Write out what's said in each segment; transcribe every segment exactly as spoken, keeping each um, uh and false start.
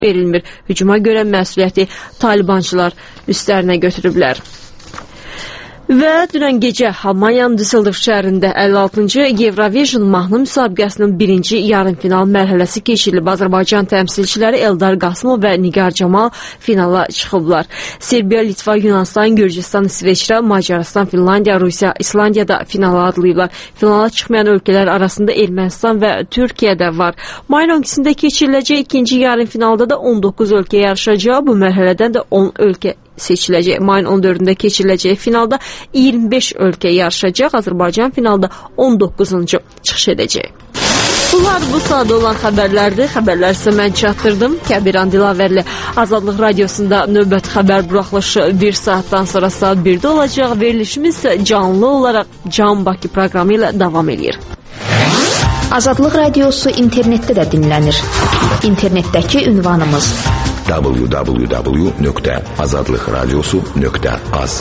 verilmir. Hücuma görə məsuliyyəti Talibançılar üstlərinə götürüblər. Və dünən gecə Almaniyanın Düsseldorf şəhərində əlli altıncı Eurovision mahnı müsabiqəsinin birinci yarımfinal mərhələsi keçirilib. Azərbaycan təmsilçiləri Eldar Qasımov və Nigar Camal finala çıxıblar. Serbiya, Litva, Yunanistan, Gürcistan, İsveçrə, Macarıstan, Finlandiya, Rusiya, İslandiya da finala adlayıblar. Finala çıxmayan ölkələr arasında Ermənistan və Türkiyə də var. Mayın on ikisində keçiriləcək ikinci yarımfinalda da on doqquz ölkə yarışacaq. Bu mərhələdən də on ölkə seçiləcək. Mayın on dördündə keçiriləcək finalda iyirmi beş ölkə yarışacaq. Azərbaycan finalda on doqquzuncu çıxış edəcək. Bunlar bu sadə olan xəbərlərdir. Xəbərlər isə mən çatdırdım. Kəbiran Dilavərli Azadlıq Radiosunda növbəti xəbər buraxılışı bir saatdan sonra saat birdə olacaq. Verilişimiz isə canlı olaraq Can Bakı proqramı ilə davam edir. Azadlıq Radiosu internetdə də dinlənir. İnternetdəki ünvanımız w w w nöqtə azadlıq radiosu nöqtə az.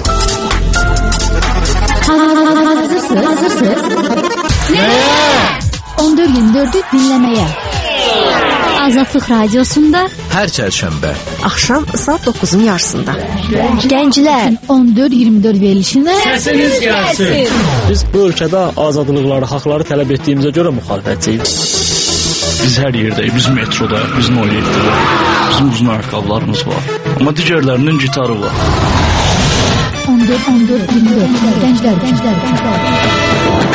Hazırsınız? Hazırsınız? Nəyə? on dörd iyirmi dördü dinləməyə. Azadlıq Radiosunda hər çərşənbə axşam saat doqquzun yarısında. Gənclər on dörd iyirmi dörd verilişində səsiniz gəlsin. Biz bu ölkədə azadlıqları, haqları tələb etdiyimizə görə müxalifətçiyiz. Biz hər yerdəyik, biz metrodayıq, biz noyetdəyik, bizim uzun ayaqqabılarımız var. Amma digərlərinin gitarı var. on dörd on dörd iyirmi dörd Gənclər, gənclər, gənclər.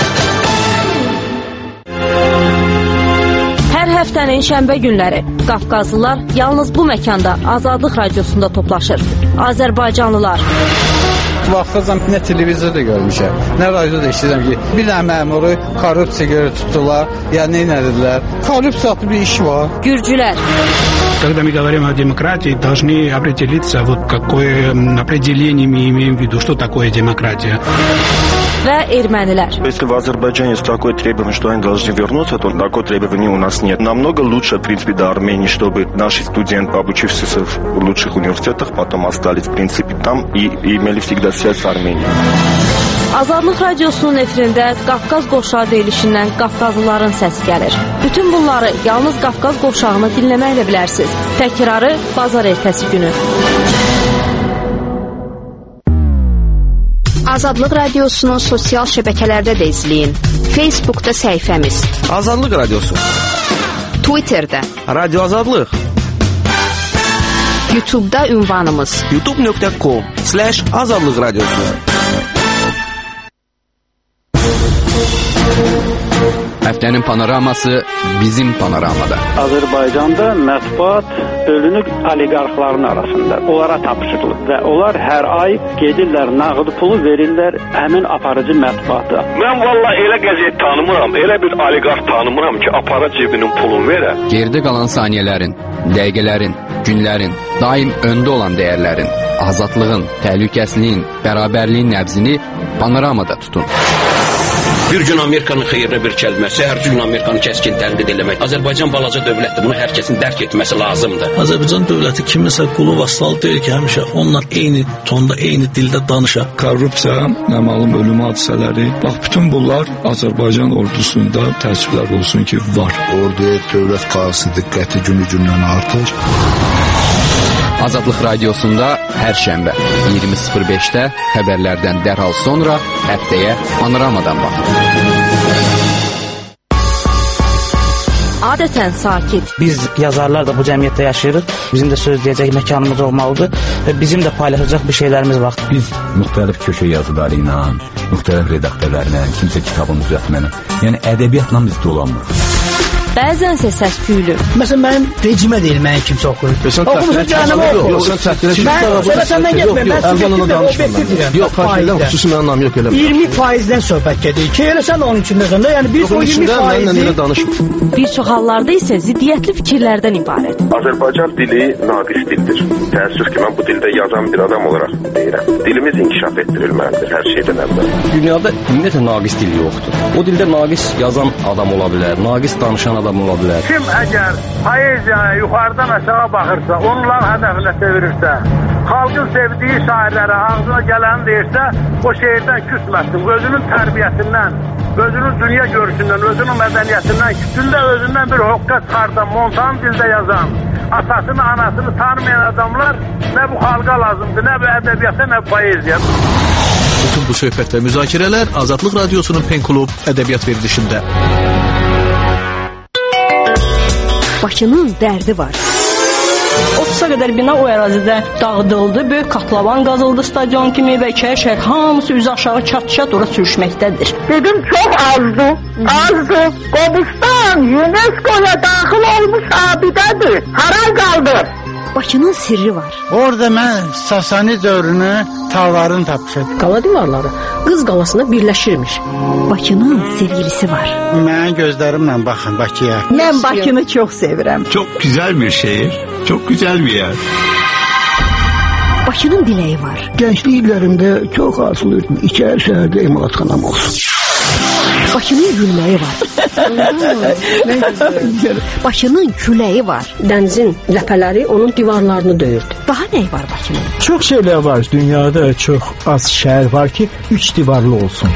Hər həftənin şənbə günləri Qafqazlılar yalnız bu məkanda Azadlıq Radiosunda toplaşır. Azərbaycanlılar. Vaxtızdan nə televizorda görmüşəm, nə radioda eşidirəm ki, bir dənə məmuru korrupsiya görə tutdular, ya nə edilər. Korrupsiya bir iş var. Gürcülər. Когда мы говорим о демократии, должны определиться, вот какое определение мы имеем в виду, что такое демократия. Və ermənilər. Если в Азербайджане такое требование, что они должны вернуться, то такое требование у нас нет. Намного лучше, в принципе, до Армении, чтобы наши студенты, обучившиеся в лучших университетах, потом остались, в принципе, там и, и имели всегда связь с Арменией. Azadlıq Radiosunun efirində Qafqaz qovşağı verilişindən Qafqazlıların səsi gəlir. Bütün bunları yalnız Qafqaz qovşağını dinləməklə bilərsiniz. Təkrarı bazar ertəsi günü. Azadlıq Radiosunun sosial şəbəkələrdə də izləyin. Facebookda səhifəmiz Azadlıq Radiosu, Twitterdə Radio Azadlıq, YouTube'da ünvanımız youtube nöqtə com slash azadlıq radiosu. Həftənin panoraması bizim panoramada. Azərbaycanda mətbuat bölünür oliqarxların arasında. Onlara tapşırılır və onlar hər ay gedirlər, nağd pulu verirlər həmin aparıcı mətbuata. Mən valla elə qəzet tanımıram, elə bir oliqarx tanımıram ki, apara cebinin pulunu verə. Gerdə qalan saniyələrin, dəqiqələrin, günlərin, daim öndə olan dəyərlərin, azadlığın, təhlükəsizliyin, bərabərliyin nəbzini panoramada tutun. Bir gün Amerikanın xeyrinə bir kəlməsi, hər gün Amerikanı kəskin təhdid eləmək. Azərbaycan balaca dövlətdir, bunu hər kəsin dərk etməsi lazımdır. Azərbaycan dövləti kiminsə qulu vasalı deyil ki, həmişə onunla eyni tonda, eyni dildə danışa. Korrupsiya, naməlum ölüm hadisələri, bax bütün bunlar Azərbaycan ordusunda təəssüflər olsun ki, var. Orduya dövlət qayğısı diqqəti günü-gündən artır. Azadlıq Radiosunda hər şənbə iyirmi sıfır beşdə xəbərlərdən dərhal sonra həftəyə panoramadan baxın. Adətən sakit. Biz yazarlar da bu cəmiyyətdə yaşayırıq. Bizim də söz deyəcək məkanımız olmalıdır və bizim də paylaşacaq bir şeylərimiz var. Biz müxtəlif köşə yazıları ilə, müxtəlif redaktörlərlə, kimsə kitabın düzəltməni, yəni ədəbiyyatla biz dolanmırıq. Bəzənsə səs küylü. Məsələn, mənim rejimə deyil, mənim kimsə oxuyur. Oxumusun canımı oxuyur. Yox, sən çəkdirə Mən səbəsəndən getməyim, mən sizə obyektiv deyirəm. Yox, xahiş xüsusi mənim namı yox eləmə. iyirmi faizdən söhbət gedir ki, elə sən onun içindəsən də, yəni bir o iyirmi faizi. Bir çox hallarda isə ziddiyyətli fikirlərdən ibarət. Azərbaycan dili naqis dildir. Təəssüf ki, mən bu dildə yazan bir adam olaraq deyirəm. Dilimiz inkişaf etdirilməlidir hər şeydən əvvəl. Dünyada ümumiyyətlə naqis dil yoxdur. O dildə naqis yazan adam ola bilər, naqis danışan adam ola bilər. Kim əgər poeziyaya yuxarıdan aşağı baxırsa, onların hədəfinə çevirirsə, xalqın sevdiyi şairlərə ağzına gələni deyirsə, o şeirdən küsməsin. Özünün tərbiyəsindən, özünün dünya görüşündən, özünün mədəniyyətindən, kütündə özündən bir hoqqa çıxardan, montan dildə yazan, atasını, anasını tanımayan adamlar nə bu xalqa lazımdır, nə bu ədəbiyyata, nə bu poeziya. Bütün bu söhbət və müzakirələr Azadlıq Radiosunun Pen Klub ədəbiyyat verilişində. Bakının dərdi var. otuza qədər bina o ərazidə dağıdıldı, böyük katlavan qazıldı stadion kimi və içəri şəhər hamısı üzü aşağı çat-çat ora sürüşməkdədir. Dedim çox azdı, azdı. Qobustan UNESCO-ya daxil olmuş abidədir. Haray qaldı. Bakının sirri var. Orada mən Sasani dövrünü tağlarını tapmışam. Qala divarları Qız qalasına birləşirmiş. Bakının sevgilisi var. Mənim gözlərimlə baxın Bakıya. Mən Bakını çox sevirəm. Çok güzel bir şehir, çok güzel bir yer. Bakının diləyi var. Gençlik illərimdə çox arzulayırdım. İçəri şəhərdə emalatxanam olsun. Bakının gülməyi var. Bakının küləyi var. Dənizin ləpələri onun divarlarını döyürdü. Daha nəyi var Bakının? Çox şeylər var. Dünyada çox az şəhər var ki, üç divarlı olsun.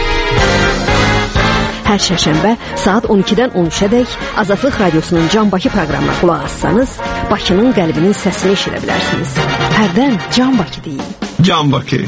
Hər şərşənbə saat on ikidən on üçədək Azadlıq Radiosunun Can Bakı proqramına qulaq assanız, Bakının qəlbinin səsini eşidə bilərsiniz. Hərdən Can Bakı deyin. Can Bakı.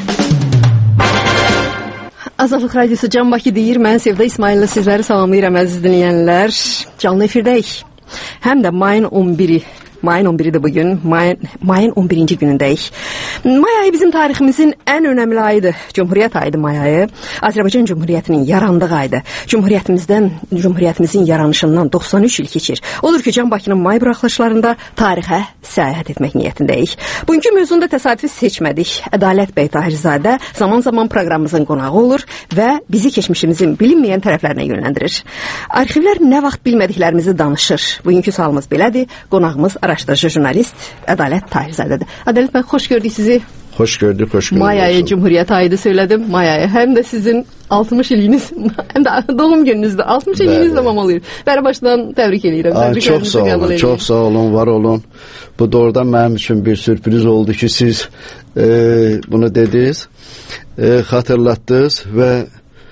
Azadlıq Radiosu Can Bakı deyir. Mən Sevda İsmail'lə sizləri salamlayıram əziz dinləyənlər. Canlı efirdəyik. Həm də mayın on biri. Mayın on biridir bugün. Mayın, mayın on birinci günündəyik. May ayı bizim tariximizin ən önəmli ayıdır. Cumhuriyyət ayıdır may ayı. Azərbaycan Cumhuriyyətinin yarandığı ayıdır. Cumhuriyyətimizdən, Cumhuriyyətimizin yaranışından doxsan üç il keçir. Odur ki, Can Bakının may buraxılışlarında tarixə səyahət etmək niyyətindəyik. Bugünkü mövzunu da təsadüfi seçmədik. Ədalət bəy Tahirzadə zaman-zaman proqramımızın qonağı olur və bizi keçmişimizin bilinməyən tərəflərinə yönləndirir. Arxivlər nə vaxt bilmədiklərimizi danışır. Bugünkü sualımız belədir. Qonağımız araşdırıcı jurnalist Ədalət Tahirzadədir. Ədalət bəy, xoş gördük sizi. Hoş gördük, hoş gördük. May ayı Cumhuriyyət ayıdır söylədim. May ayı həm də sizin altmış iliniz, həm də doğum gününüzdür. altmış iliniz tamam oluyor. Bəri başdan təbrik edirəm. Aa, çok sağ olun, çok sağ olun, var olun. Bu doğrudan mənim üçün bir sürpriz oldu ki, siz e, bunu dediniz, e, hatırlattınız və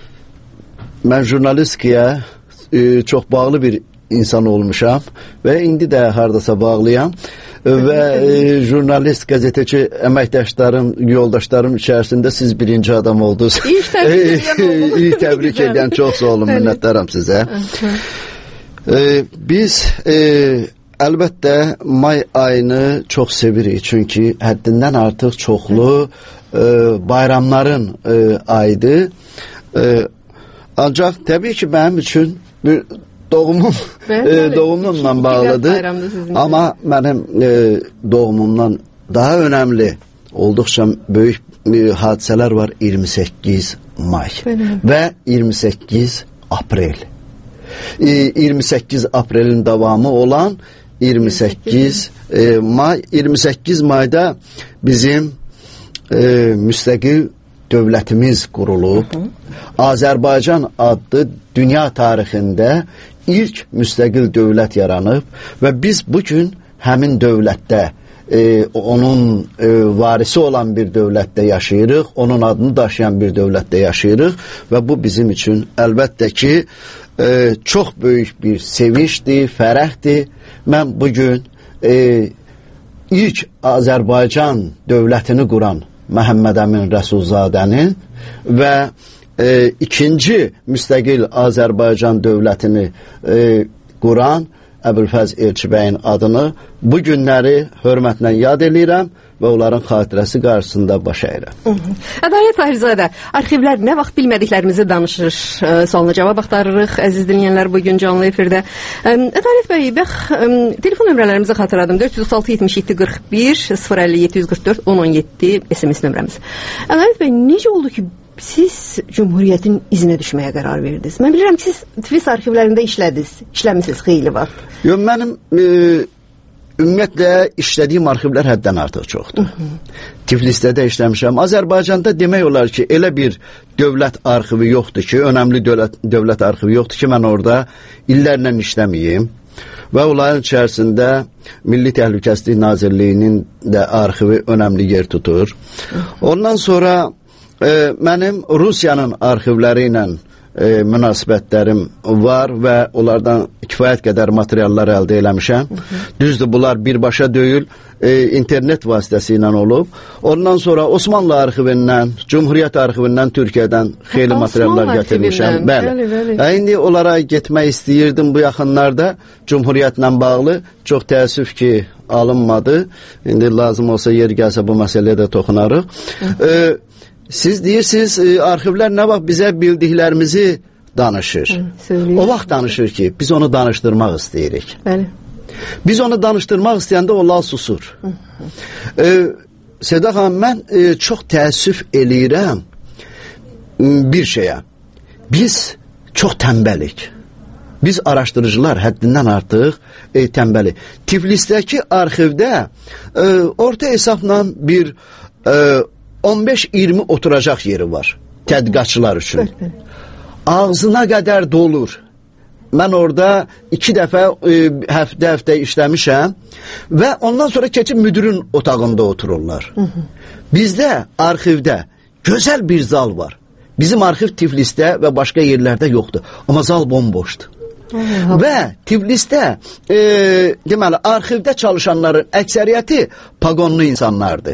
mən jurnalistkiyə e, çox bağlı bir insan olmuşam və indi də hardasa bağlıyam və e, jurnalist, qəzetəçi əməkdaşlarım, yoldaşlarım içərisində siz birinci adam oldunuz. İlk təbrik, İlk təbrik edən çox sağ olun, minnətdaram sizə. E, biz e, əlbəttə may ayını çox sevirik, çünki həddindən artıq çoxlu e, bayramların e, ayıdır. E, ancaq təbii ki, mənim üçün bir doğumum e, doğumumla bağlıdır. Ama benim e, doğumumdan daha önemli, olduqca böyük e, hadisələr var. iyirmi səkkiz may ve iyirmi səkkiz aprel. E, iyirmi səkkiz aprelin davamı olan iyirmi səkkiz e, may. iyirmi səkkiz mayda bizim e, müstəqil dövlətimiz qurulub. Hı -hı. Azərbaycan adlı dünya tarixində ilk müstəqil dövlət yaranıb və biz bugün həmin dövlətdə e, onun e, varisi olan bir dövlətdə yaşayırıq, onun adını daşıyan bir dövlətdə yaşayırıq və bu bizim üçün əlbəttə ki e, çox böyük bir sevinçdir, fərəhdir. Mən bugün e, ilk Azərbaycan dövlətini quran Məhəmməd Əmin Rəsulzadənin və e, ikinci müstəqil Azərbaycan dövlətini e, quran Əbülfəz Elçibəyin adını bu günləri hörmətlə yad edirəm və onların xatirəsi qarşısında baş əyirəm. Ədalət Tahirzadə, arxivlər nə vaxt bilmədiklərimizi danışır, e, sualına cavab axtarırıq, əziz dinləyənlər bugün canlı efirdə. E, Ədalət bəy, bəx, e, telefon nömrələrimizi xatırladım. dörd yüz otuz altı yetmiş yeddi qırx bir, sıfır əlli yeddi yüz qırx dörd on on yeddi S M S nömrəmiz. Ədalət bəy, necə oldu ki, siz Cumhuriyyətin izinə düşməyə qərar verdiniz? Mən bilirəm ki, siz Tiflis arxivlərində işlədiniz, işləmisiniz xeyli var. Yox, mənim e, ümumiyyətlə işlədiyim arxivlər həddən artıq çoxdur. Hı -hı. Tiflisdə də işləmişəm. Azərbaycanda demək olar ki, elə bir dövlət arxivi yoxdur ki, önəmli dövlət, dövlət arxivi yoxdur ki, mən orada illərlə işləməyim. və onların içərisində Milli Təhlükəsizlik Nazirliyinin də arxivi önəmli yer tutur. Ondan sonra e, mənim Rusiyanın arxivləri ilə e, münasibətlərim var və onlardan kifayət qədər materiallar əldə eləmişəm. Düzdür, bunlar birbaşa deyil, e, internet vasitəsilə olub. Ondan sonra Osmanlı arxivindən, Cumhuriyyət arxivindən, Türkiyədən xeyli materiallar gətirmişəm. Bəli, bəli, bəli. İndi onlara getmək istəyirdim bu yaxınlarda. Cumhuriyyətlə bağlı çox təəssüf ki, alınmadı. İndi lazım olsa yer gəlsə bu məsələyə də toxunarıq. E, siz deyirsiniz, e, arxivlər nə vaxt bizə bildiklərimizi danışır. Hı, o vaxt danışır ki, biz onu danışdırmaq istəyirik. Bəli. Biz onu danışdırmaq istəyəndə onlar susur. E, Seda xanım, mən e, çox təəssüf eləyirəm bir şeyə. Biz çox tənbəlik. Biz araşdırıcılar həddindən artıq e, tənbəli. Tiflisdəki arxivdə e, orta hesabla bir e, on beş iyirmi oturacaq yeri var tədqiqatçılar üçün. Ağzına qədər dolur. Mən orada iki dəfə e, həftə-həftə işləmişəm və ondan sonra keçib müdürün otağında otururlar. Hı hı. Bizdə arxivdə gözəl bir zal var. Bizim arxiv Tiflisdə və başqa yerlərdə yoxdur. Amma zal bomboşdur. Hı, və Tiflisdə e, deməli, arxivdə çalışanların əksəriyyəti paqonlu insanlardır.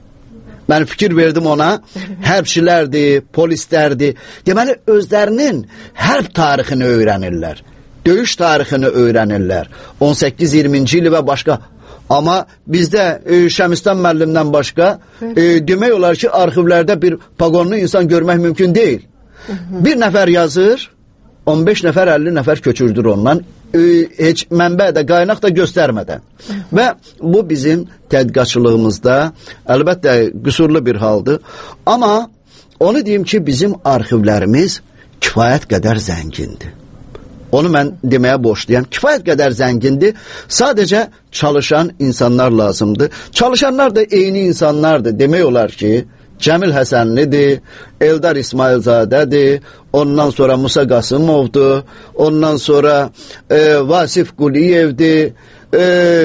Mən fikir verdim ona, hərbçilərdir, polislərdir. Deməli, özlərinin hərb tarixini öyrənirlər. Döyüş tarixini öyrənirlər. on səkkiz iyirminci ili və başqa. Amma bizdə e, Şəmistan müəllimdən başqa e, demək olar ki, arxivlərdə bir paqonlu insan görmək mümkün deyil. Bir nəfər yazır, on beş nəfər, əlli nəfər köçürdür ondan. Heç mənbə də, qaynaq da göstərmədən. Və bu bizim tədqiqatçılığımızda əlbəttə qüsurlu bir haldır. Amma onu deyim ki, bizim arxivlərimiz kifayət qədər zəngindir. Onu mən deməyə borçluyam. Kifayət qədər zəngindir. Sadəcə çalışan insanlar lazımdır. Çalışanlar da eyni insanlardır. Demək olar ki, Cəmil Həsənlidir, Eldar İsmailzadədir, ondan sonra Musa Qasımovdur, ondan sonra e, Vasif Quliyevdir, e,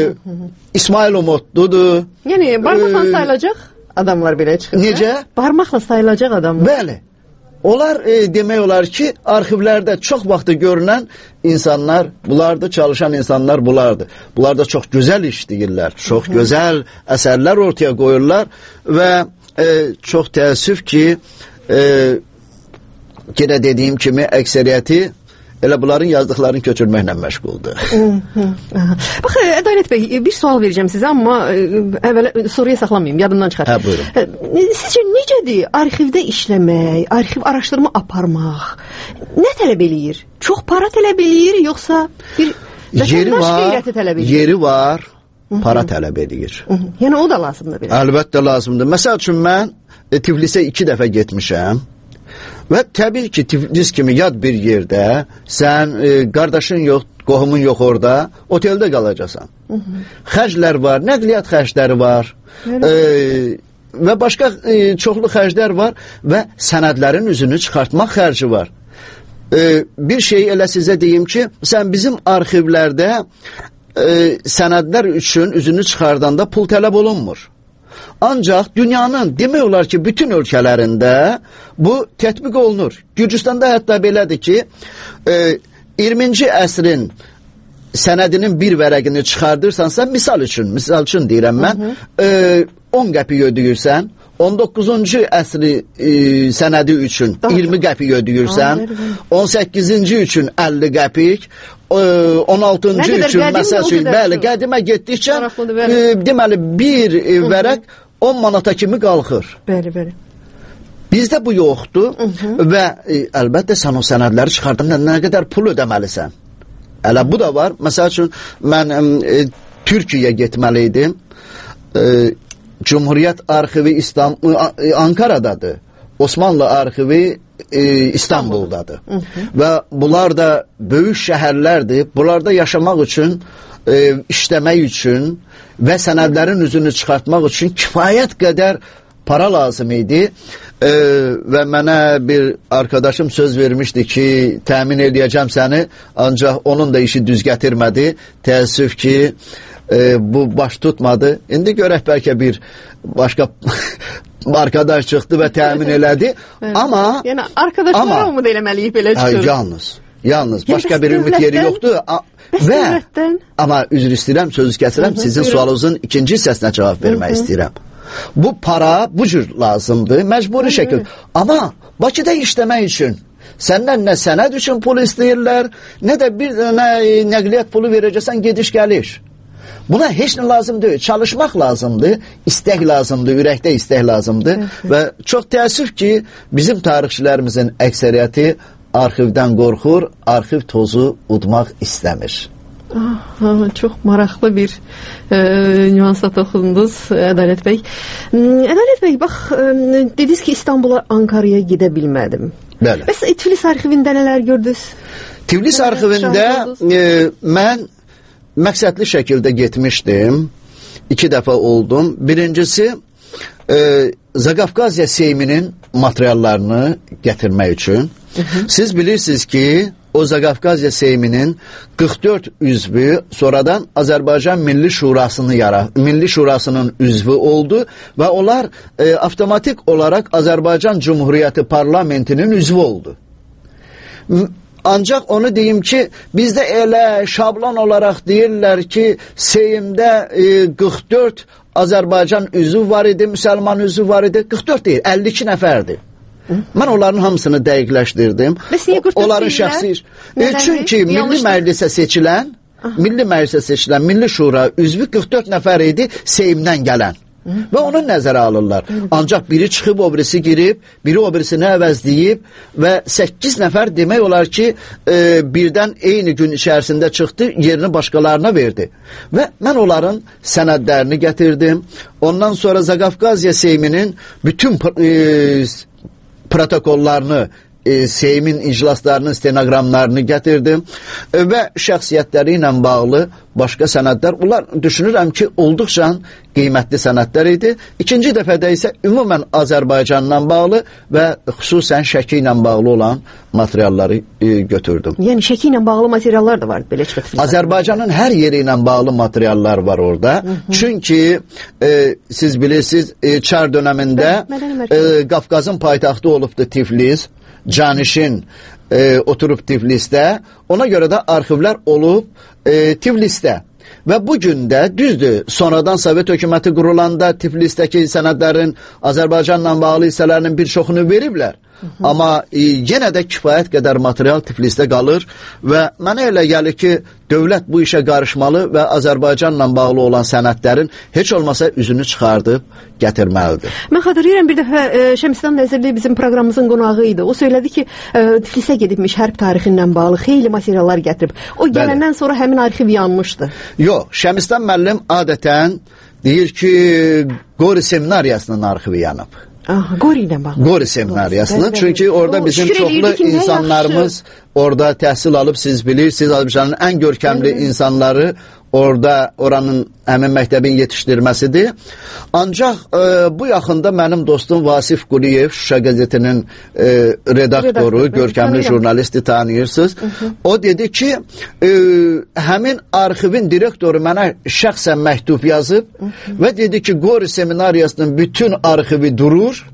İsmail Umutludur. Yəni, barmaqla e, sayılacaq adamlar belə çıxır. Necə? Barmaqla sayılacaq adamlar. Bəli. Onlar e, demək olar ki, arxivlərdə çox vaxtı görünən insanlar bulardır, çalışan insanlar bulardır. Bunlar da çox gözəl iş deyirlər, çox gözəl əsərlər ortaya qoyurlar və e, çox təəssüf ki, e, yenə dediyim kimi, əksəriyyəti elə bunların yazdıqlarını köçürməklə məşğuldur. Bax, Ədalət bəy, bir sual verəcəm sizə, amma əvvəl soruya saxlamayayım, yadımdan çıxar. Hə, buyurun. Sizcə necədir arxivdə işləmək, arxiv araşdırma aparmaq? Nə tələb eləyir? Çox para tələb eləyir, yoxsa bir yeri var, tələb eləyir? Yeri var, para tələb eləyir. Yəni o da lazımdır belə. Əlbəttə lazımdır. Məsəl üçün mən e, Tiflisə iki dəfə getmişəm. Və təbii ki, Tiflis kimi yad bir yerdə sən e, qardaşın yox, qohumun yox orada, oteldə qalacaqsan. Hı -hı. Xərclər var, nəqliyyat xərcləri var e, və başqa e, çoxlu xərclər var və sənədlərin üzünü çıxartmaq xərci var. E, bir şey elə sizə deyim ki, sən bizim arxivlərdə e, sənədlər üçün üzünü çıxardanda pul tələb olunmur. Ancaq dünyanın demək olar ki, bütün ölkələrində bu tətbiq olunur. Gürcüstanda hətta belədir ki, e, iyirminci əsrin sənədinin bir vərəqini çıxardırsansa, misal üçün, misal üçün deyirəm mən, hı -hı. E, on qəpik ödəyirsən, on doqquzuncu əsri e, sənədi üçün iyirmi qəpik ödəyirsən, on səkkizinci üçün əlli qəpik, on altıncı üçün məsəl üçün, bəli, qədimə getdikcə e, deməli bir e, vərəq on manata kimi qalxır. Bəli, bəli. Bizdə bu yoxdur Hı -hı. və e, əlbəttə sən o sənədləri çıxardanda nə qədər pul ödəməlisən. Hələ bu da var. Məsəl üçün mən e, Türkiyəyə getməliydim. E, Cumhuriyyət arxivi İstanbul, e, Ankara'dadır. Osmanlı arxivi e, İstanbul'dadır. Hı -hı. Və bunlar da böyük şəhərlərdir. Bunlarda yaşamaq üçün, e, işləmək üçün və sənədlərin üzünü çıxartmaq üçün kifayət qədər para lazım idi. Ee, və mənə bir arkadaşım söz vermişdi ki, təmin edəcəm səni, ancaq onun da işi düz gətirmədi. Təəssüf ki, e, bu baş tutmadı. İndi görək bəlkə bir başqa arkadaş çıxdı və təmin elədi. Evet. Amma yəni arkadaşlara umud eləməliyik belə çıxır. Yalnız, yalnız başqa bir ümid yeri yoxdur. Və amma üzr istəyirəm, sözü kəsirəm, sizin sualınızın ikinci hissəsinə cavab vermək istəyirəm. Bu para bu cür lazımdır, məcburi şəkil. Amma Bakıda işləmək üçün səndən nə sənəd üçün pul istəyirlər, nə də bir nə nəqliyyat pulu verəcəksən, gediş gəlir. Buna heç nə lazım deyil. Çalışmaq lazımdır, istək lazımdır, ürəkdə istək lazımdır. Və çox təəssüf ki, bizim tarixçilərimizin əksəriyyəti arxivdən qorxur, arxiv tozu udmaq istəmir. Ah, çox maraqlı bir e, nüansa toxundunuz, Ədalət bəy. Ədalət bəy, bax, e, dediniz ki, İstanbula, Ankara'ya gedə bilmədim. Bəli. Bəs Tiflis arxivində nələr gördünüz? Tiflis arxivində e, mən məqsədli şəkildə getmişdim. İki dəfə oldum. Birincisi, e, Zaqafqaziya Seyminin materiallarını gətirmək üçün. Hı -hı. Siz bilirsiniz ki, o Zaqafqaziya Seyminin qırx dörd üzvü sonradan Azərbaycan Milli Şurasını yara, Milli Şurasının üzvü oldu və onlar e, avtomatik olaraq Azərbaycan Cumhuriyyəti parlamentinin üzvü oldu. Ancaq onu deyim ki, bizdə elə şablon olaraq deyirlər ki, Seymdə e, qırx dörd Azərbaycan üzvü var idi, müsəlman üzvü var idi. qırx dörd deyil, əlli iki nəfərdir. Mən onların hamısını dəqiqləşdirdim. Onların şəxsi... E, çünki Milli Məclisə seçilən, Milli Məclisə seçilən Milli Şura üzvü qırx dörd nəfər idi Seymdən gələn. Və onu nəzərə alırlar. Ancaq biri çıxıb, o birisi girib, biri o birisini əvəzləyib və səkkiz nəfər demək olar ki, e, birdən eyni gün içərisində çıxdı, yerini başqalarına verdi. Və mən onların sənədlərini gətirdim. Ondan sonra Zaqafqaziya Seyminin bütün e, protokollarını, e, Seymin iclaslarının stenoqramlarını gətirdim e, və şəxsiyyətləri ilə bağlı başqa sənədlər. Bunlar düşünürəm ki, olduqca qiymətli sənədlər idi. İkinci dəfədə isə ümumən Azərbaycanla bağlı və xüsusən Şəki ilə bağlı olan materialları e, götürdüm. Yəni Şəki ilə bağlı materiallar da var belə çıxıb. Azərbaycanın hər yeri ilə bağlı materiallar var orada. Hı -hı. Çünki e, siz bilirsiniz, e, Çar dönəmində e, Qafqazın paytaxtı olubdu Tiflis. Canişin e, oturub Tiflisdə, ona görə də arxivlər olub e, Tiflisdə. Və bu gün də düzdür, sonradan Sovet hökuməti qurulanda Tiflisdəki sənədlərin Azərbaycanla bağlı hissələrinin bir çoxunu veriblər. Hı -hı. Amma e, yenə də kifayət qədər material Tiflisdə qalır və mənə elə gəlir ki, dövlət bu işə qarışmalı və Azərbaycanla bağlı olan sənədlərin heç olmasa üzünü çıxardıb gətirməlidir. Mən xatırlayıram, bir dəfə e, Şəmsdan Nəzirli bizim proqramımızın qonağı idi. O söylədi ki, e, Tiflisə gedibmiş hərb tarixi bağlı xeyli materiallar gətirib. O gələndən sonra həmin arxiv yanmışdı. Yox, Şəmsdan müəllim adətən deyir ki, Qori seminariyasının arxivi yanıb. Aha, Qori ilə bağlı. Qori seminariyasının, çünki orada o, bizim çoxlu insanlarımız orada təhsil alıb, siz bilirsiniz, Azərbaycanın ən görkəmli evet. insanları orada oranın həmin məktəbin yetişdirməsidir. Ancaq e, bu yaxında mənim dostum Vasif Quliyev, Şuşa qəzetinin e, redaktoru, Redaktor, görkəmli jurnalisti tanıyırsınız. Hı -hı. O dedi ki, e, həmin arxivin direktoru mənə şəxsən məktub yazıb Hı -hı. və dedi ki, Qori seminariyasının bütün arxivi durur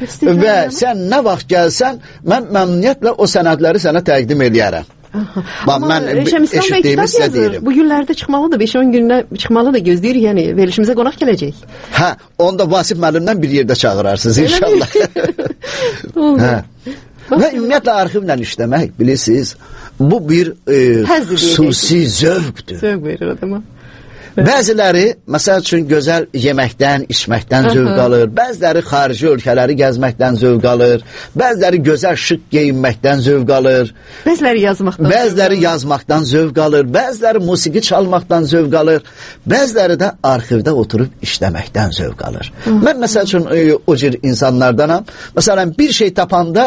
və sən nə vaxt gəlsən, mən məmnuniyyətlə o sənədləri sənə təqdim edərəm. Amma Şəmsdan bəy kitab yazır. Bu günlərdə çıxmalıdır, beş on gündə çıxmalı da gözləyirik, yəni verilişimizə qonaq gələcək. Hə, onu da Vasif müəllimdən bir yerdə çağırarsınız inşallah. Hə. Və ümumiyyətlə arxivlə işləmək, bilirsiniz, bu bir e, xüsusi zövqdür. Zövq verir adama. Bəziləri, məsəl üçün, gözəl yeməkdən, içməkdən zövq alır, bəziləri xarici ölkələri gəzməkdən zövq alır, bəziləri gözəl şık geyinməkdən zövq alır, bəziləri yazmaqdan, bəziləri yazmaqdan zövq alır, bəziləri musiqi çalmaqdan zövq alır, bəziləri də arxivdə oturub işləməkdən zövq alır. Hı -hı. Mən, məsəl üçün, o cür insanlardanam. Məsələn, bir şey tapanda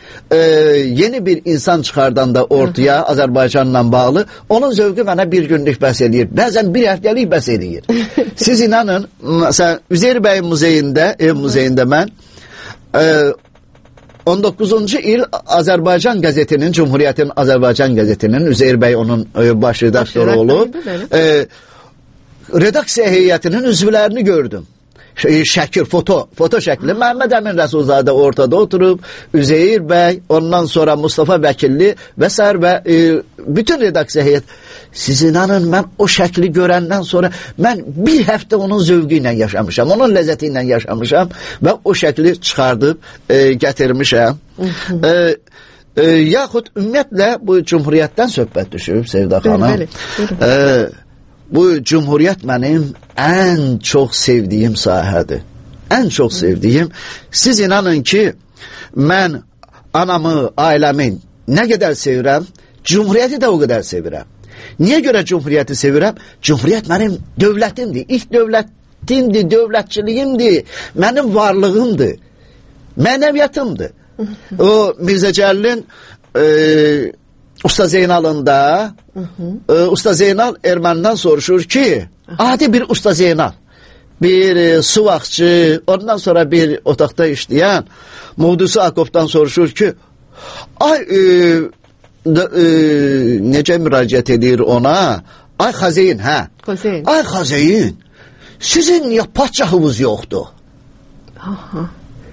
e, yeni bir insan çıxardanda ortaya Azərbaycanla bağlı, onun zövqü mənə bir günlük bəs eləyir. Bəzən bir həftəlik bəs eləyir. Siz inanın, məsələn, Üzeyir bəy muzeyində, ev muzeyində mən e, on doqquzuncu il Azərbaycan qəzetinin, Cumhuriyyətin Azərbaycan qəzetinin, Üzeyir bəy onun e, baş redaktoru olub, e, redaksiya heyətinin üzvlərini gördüm. Şəkil, foto, foto şəkli. Məhəmməd Əmin Rəsulzadə ortada oturub, Üzeyir bəy, ondan sonra Mustafa Vəkilli və s. və e, bütün redaksiya heyət. Siz inanın, mən o şəkli görəndən sonra mən bir həftə onun zövqü ilə yaşamışam, onun ləzzəti ilə yaşamışam və o şəkli çıxardıb e, gətirmişəm. e, e, yaxud ümumiyyətlə bu Cumhuriyyətdən söhbət düşüb, Sevda xanım. Bəli, bəli. E, Bu Cumhuriyyət mənim ən çox sevdiyim sahədir. Ən çox sevdiyim. Siz inanın ki, mən anamı, ailəmi nə qədər sevirəm, Cumhuriyyəti də o qədər sevirəm. Niyə görə Cumhuriyyəti sevirəm? Cumhuriyyət mənim dövlətimdir, ilk dövlətimdir, dövlətçiliyimdir, mənim varlığımdır, mənəviyyatımdır. O Mirzə Cəlilin e, Usta Zeynalında e, Usta Zeynal Ermənidən soruşur ki, adi bir Usta Zeynal, bir e, suvaqçı, ondan sonra bir otaqda işləyən Muhdusi Akovdan soruşur ki, ay e, da, e, necə müraciət edir ona? Ay Xazeyin, hə? Xazeyin. Ay Xazeyin, sizin niyə padşahınız yoxdur? Aha.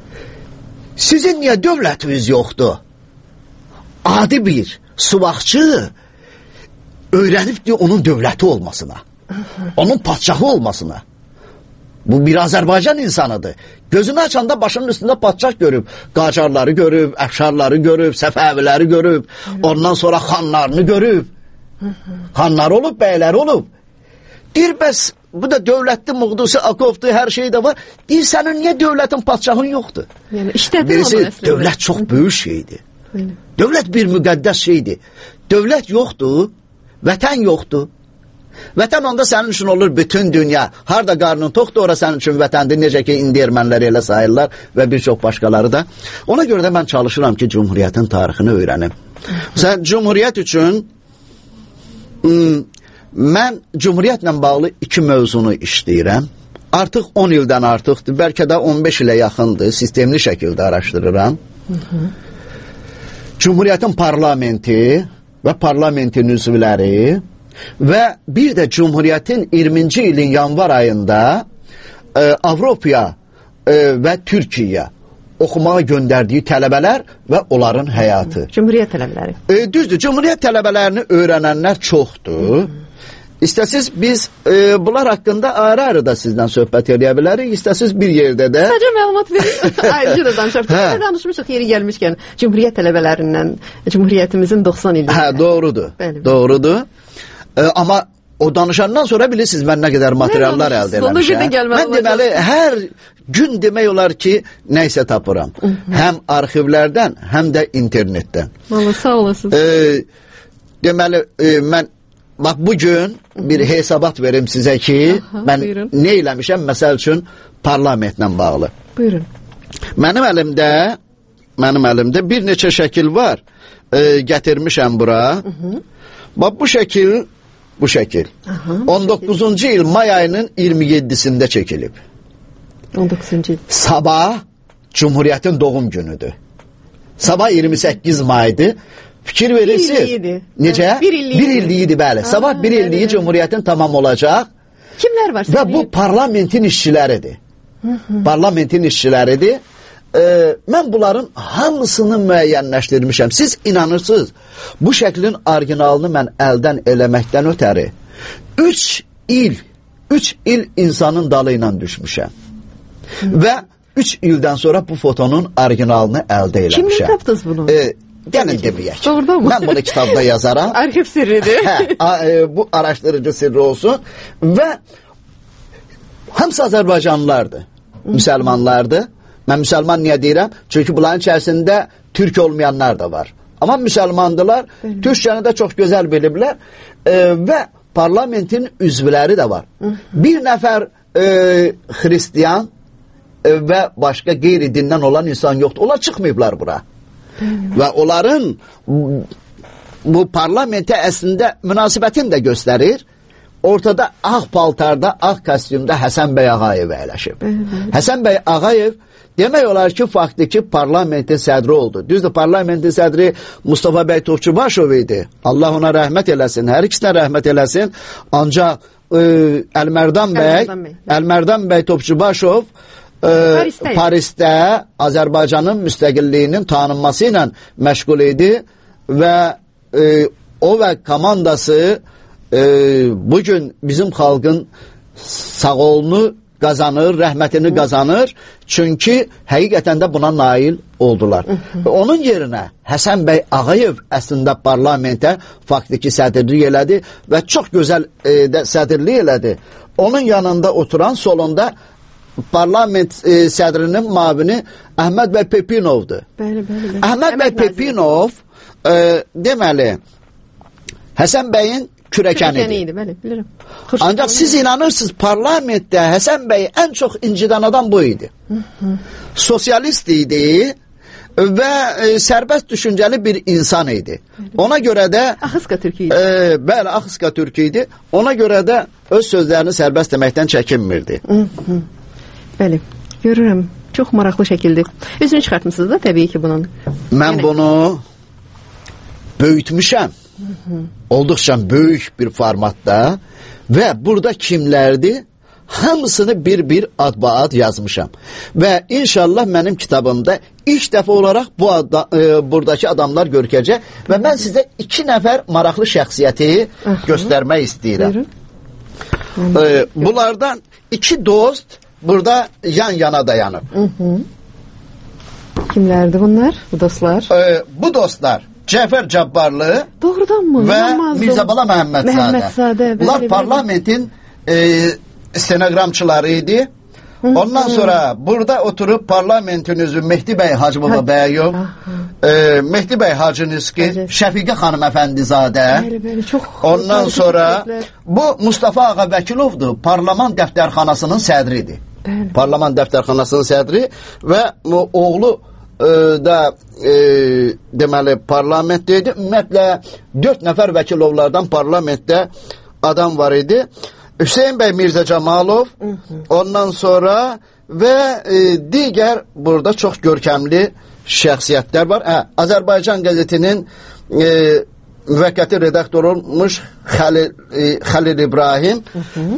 Sizin niyə dövlətiniz yoxdur? Adi bir suvaqçı öyrənibdir onun dövləti olmasına, onun padşahı olmasına. Bu bir Azərbaycan insanıdır. Gözünü açanda başının üstündə padşah görüb, qacarları görüb, əfşarları görüb, səfəviləri görüb, ondan sonra xanlarını görüb. Xanlar olub, bəylər olub. Deyir, bəs bu da dövlətli, Muhdusi Akovdur, hər şey də var. Deyir, sənin niyə dövlətin, padşahın yoxdur? Yəni, birisi, dövlət çox böyük şeydir. Öyle. Dövlət bir müqəddəs şeydir. Dövlət yoxdur, vətən yoxdur. Vətən onda sənin üçün olur bütün dünya. Harda qarnın toxdur, ora sənin üçün vətəndir. Necə ki, indi erməniləri elə sayırlar və bir çox başqaları da. Ona görə də mən çalışıram ki, Cumhuriyyətin tarixini öyrənim. Sən Cumhuriyyət üçün mən Cumhuriyyətlə bağlı iki mövzunu işləyirəm. Artıq on ildən artıqdır, bəlkə də on beş ilə yaxındır, sistemli şəkildə araşdırıram. Hı hı. Cumhuriyyətin parlamenti və parlamentin üzvləri və bir də Cumhuriyyətin iyirminci ilin yanvar ayında e, Avropaya e, və Türkiyəyə oxumağa göndərdiyi tələbələr və onların həyatı. Cumhuriyyət tələbələri. E, düzdür, Cumhuriyyət tələbələrini öyrənənlər çoxdur. İstəsiz biz e, bunlar haqqında ayrı-ayrı da sizdən söhbət edə bilərik. İstəsiz bir yerdə də... Sadəcə məlumat verin. Ayrıca da danışaq. Hə. Danışmışıq yeri gəlmişkən. Cumhuriyyət tələbələrindən Cumhuriyyətimizin doxsan ilində. Hə, doğrudur. Bəli. Doğrudur. E, amma o danışandan sonra bilirsiniz mən nə qədər materiallar əldə eləmişəm. Mən deməli, hər gün demək olar ki, nəysə tapıram. Hı -hı. Həm arxivlərdən, həm də internetdən. Vallahi, sağ olasınız. E, deməli, e, mən bax, bugün bir hesabat verim sizə ki, aha, mən buyurun. Nə eləmişəm, məsəl üçün, parlamentlə bağlı. Buyurun. Mənim əlimdə, mənim əlimdə bir neçə şəkil var, e, gətirmişəm bura. Hı -hı. Bax, bu şəkil, bu şəkil. Aha, on doqquzuncu il may ayının iyirmi yeddisində çəkilib. on doqquzuncu il. Sabah Cumhuriyyətin doğum günüdür. Sabah iyirmi səkkiz maydır. Fikir verirsiniz. Necə? Bir illiydi. Bir illiydi, bəli. Sabah bir illiyi Cumhuriyyətin tamam olacaq. Kimlər var? Və bu parlamentin işçiləridir. Hı -hı. Parlamentin işçiləridir. Ee, mən bunların hamısını müəyyənləşdirmişəm. Siz inanırsınız, bu şəklin orijinalını mən əldən eləməkdən ötəri üç il, üç il insanın dalı ilə düşmüşəm. Hı. Və üç ildən sonra bu fotonun orijinalını əldə eləmişəm. Kimdən tapdınız bunu? Ee, Gəlin deməyək. Doğrudan mı? Mən bunu kitabda yazaram. Arxiv sirridir. Hə, a, e, bu araşdırıcı sirri olsun. Və hamısı Azərbaycanlılardır. Müsəlmanlardır. Mən müsəlman niyə deyirəm? Çünki bunların içərisində Türk olmayanlar da var. Amma müsəlmandılar. Türkçəni də çox gözəl biliblər. E, və parlamentin üzvləri də var. Hı. Bir nəfər e, xristiyan e, və başqa qeyri-dindən olan insan yoxdur. Onlar çıxmayıblar bura. və onların bu parlamentə əslində münasibətini də göstərir. Ortada ağ paltarda, ağ kostyumda Həsən bəy Ağayev əyləşib. Həsən bəy Ağayev demək olar ki, faktiki parlamentin sədri oldu. Düzdür, parlamentin sədri Mustafa bəy Topçubaşov idi. Allah ona rəhmət eləsin, hər ikisinə rəhmət eləsin. Ancaq e, Əlmərdan bəy, Əlmərdan bəy Topçubaşov e, Parisdə, Parisdə Azərbaycanın müstəqilliyinin tanınması ilə məşğul idi və e, o və komandası e, bugün bizim xalqın sağolunu qazanır, rəhmətini qazanır. Çünki həqiqətən də buna nail oldular. Onun yerinə Həsən bəy Ağayev əslində parlamentə faktiki sədrlik elədi və çox gözəl e, də sədrlik elədi. Onun yanında oturan solunda parlament e, sədrinin mavini Əhməd bəy Pepinovdur. Bəli, bəli, bəli. Əhməd bəy Pepinov e, deməli Həsən bəyin kürəkənidir. Bəli, bilirəm. Ancaq siz inanırsınız, parlamentdə Həsən bəy ən çox incidən adam bu idi. Sosialist idi və e, sərbəst düşüncəli bir insan idi. Ona görə də Axıska Türkü idi. E, bəli, Axıska Türkü idi. Ona görə də öz sözlərini sərbəst deməkdən çəkinmirdi. Hı -hı. Bəli, görürəm. Çox maraqlı şəkildə. Özünü çıxartmısınız da təbii ki bunun. Mən yəni... bunu böyütmüşəm. Hı -hı. Olduqca böyük bir formatda və burada kimlərdir? Hamısını bir-bir adba-ad yazmışam. Və inşallah mənim kitabımda ilk dəfə olaraq bu ada, e, buradakı adamlar görkəcək və mən sizə iki nəfər maraqlı şəxsiyyəti Aha. göstərmək istəyirəm. E, bunlardan iki dost burada yan-yana dayanıb. Hı -hı. Kimlərdir bunlar, bu dostlar? E, bu dostlar Cəfər Cabbarlı Doğrudan mı? və Namazdım. Mirzəbala Məhəmmədzadə. Məhəmmədzadə. Bunlar parlamentin e, stenoqramçıları idi. Ondan sonra burada oturub parlamentin üzvü Mehdi bəy Hacıbaba Bəyov, e, Mehdi bəy Hacı Niski, Şəfiqə xanım Əfəndizadə. Bəli, bəli, çox. Ondan sonra bu Mustafa Ağa Vəkilovdur, parlament dəftərxanasının sədridir. Bəli. Parlament dəftərxanasının sədri və oğlu e, da e, deməli parlamentdə idi. Ümumiyyətlə dörd nəfər vəkilovlardan parlamentdə adam var idi. Hüseyin bəy Mirzə Camalov, hı -hı. ondan sonra və e, digər burada çox görkəmli şəxsiyyətlər var. Hə, Azərbaycan qəzetinin e, müvəqqəti redaktor olmuş Xəlil, e, Xəlil İbrahim hı -hı.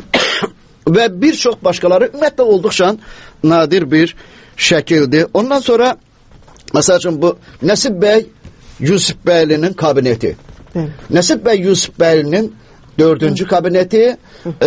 və bir çox başqaları ümumiyyətlə olduqca nadir bir şəkildir. Ondan sonra məsəl üçün bu Nəsib bəy Yusuf bəylinin kabineti. Hı. Nəsib bəy Yusuf bəylinin dördüncü kabineti e,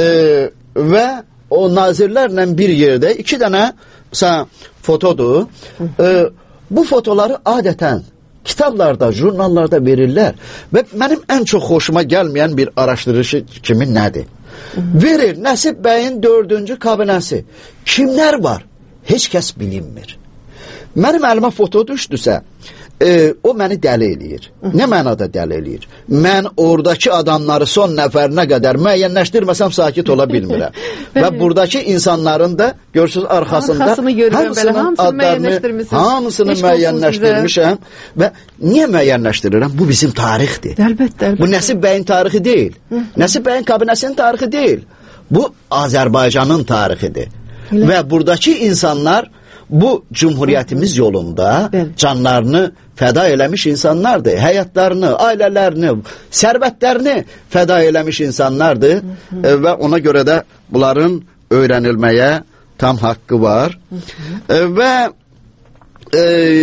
və o nazirlərlə bir yerdə iki dənə mesela, fotodur. E, bu fotoları adətən kitablarda, jurnallarda verirlər və mənim ən çox xoşuma gəlməyən bir araşdırıcı kimi nədir? Verir Nəsib bəyin dördüncü kabinesi. Kimlər var? Heç kəs bilinmir. Mənim əlimə foto düşdüsə, E, o məni dəli eləyir. Nə mənada dəli eləyir? Mən oradakı adamları son nəfərinə qədər müəyyənləşdirməsəm sakit ola bilmirəm. Və buradakı insanların da görürsünüz arxasında hamısının adlarını, hamısını müəyyənləşdirmişəm. Və niyə müəyyənləşdirirəm? Bu bizim tarixdir. Əlbəttə, əlbəttə. Bu Nəsib bəyin tarixi deyil. Nəsib bəyin kabinəsinin tarixi deyil. Bu Azərbaycanın tarixidir. Elə. Və buradakı insanlar bu cumhuriyyətimiz yolunda canlarını fəda eləmiş insanlardır. Həyatlarını, ailələrini, sərvətlərini fəda eləmiş insanlardır. Hı -hı. E, və ona görə də bunların öyrənilməyə tam haqqı var. Hı -hı. E, və e,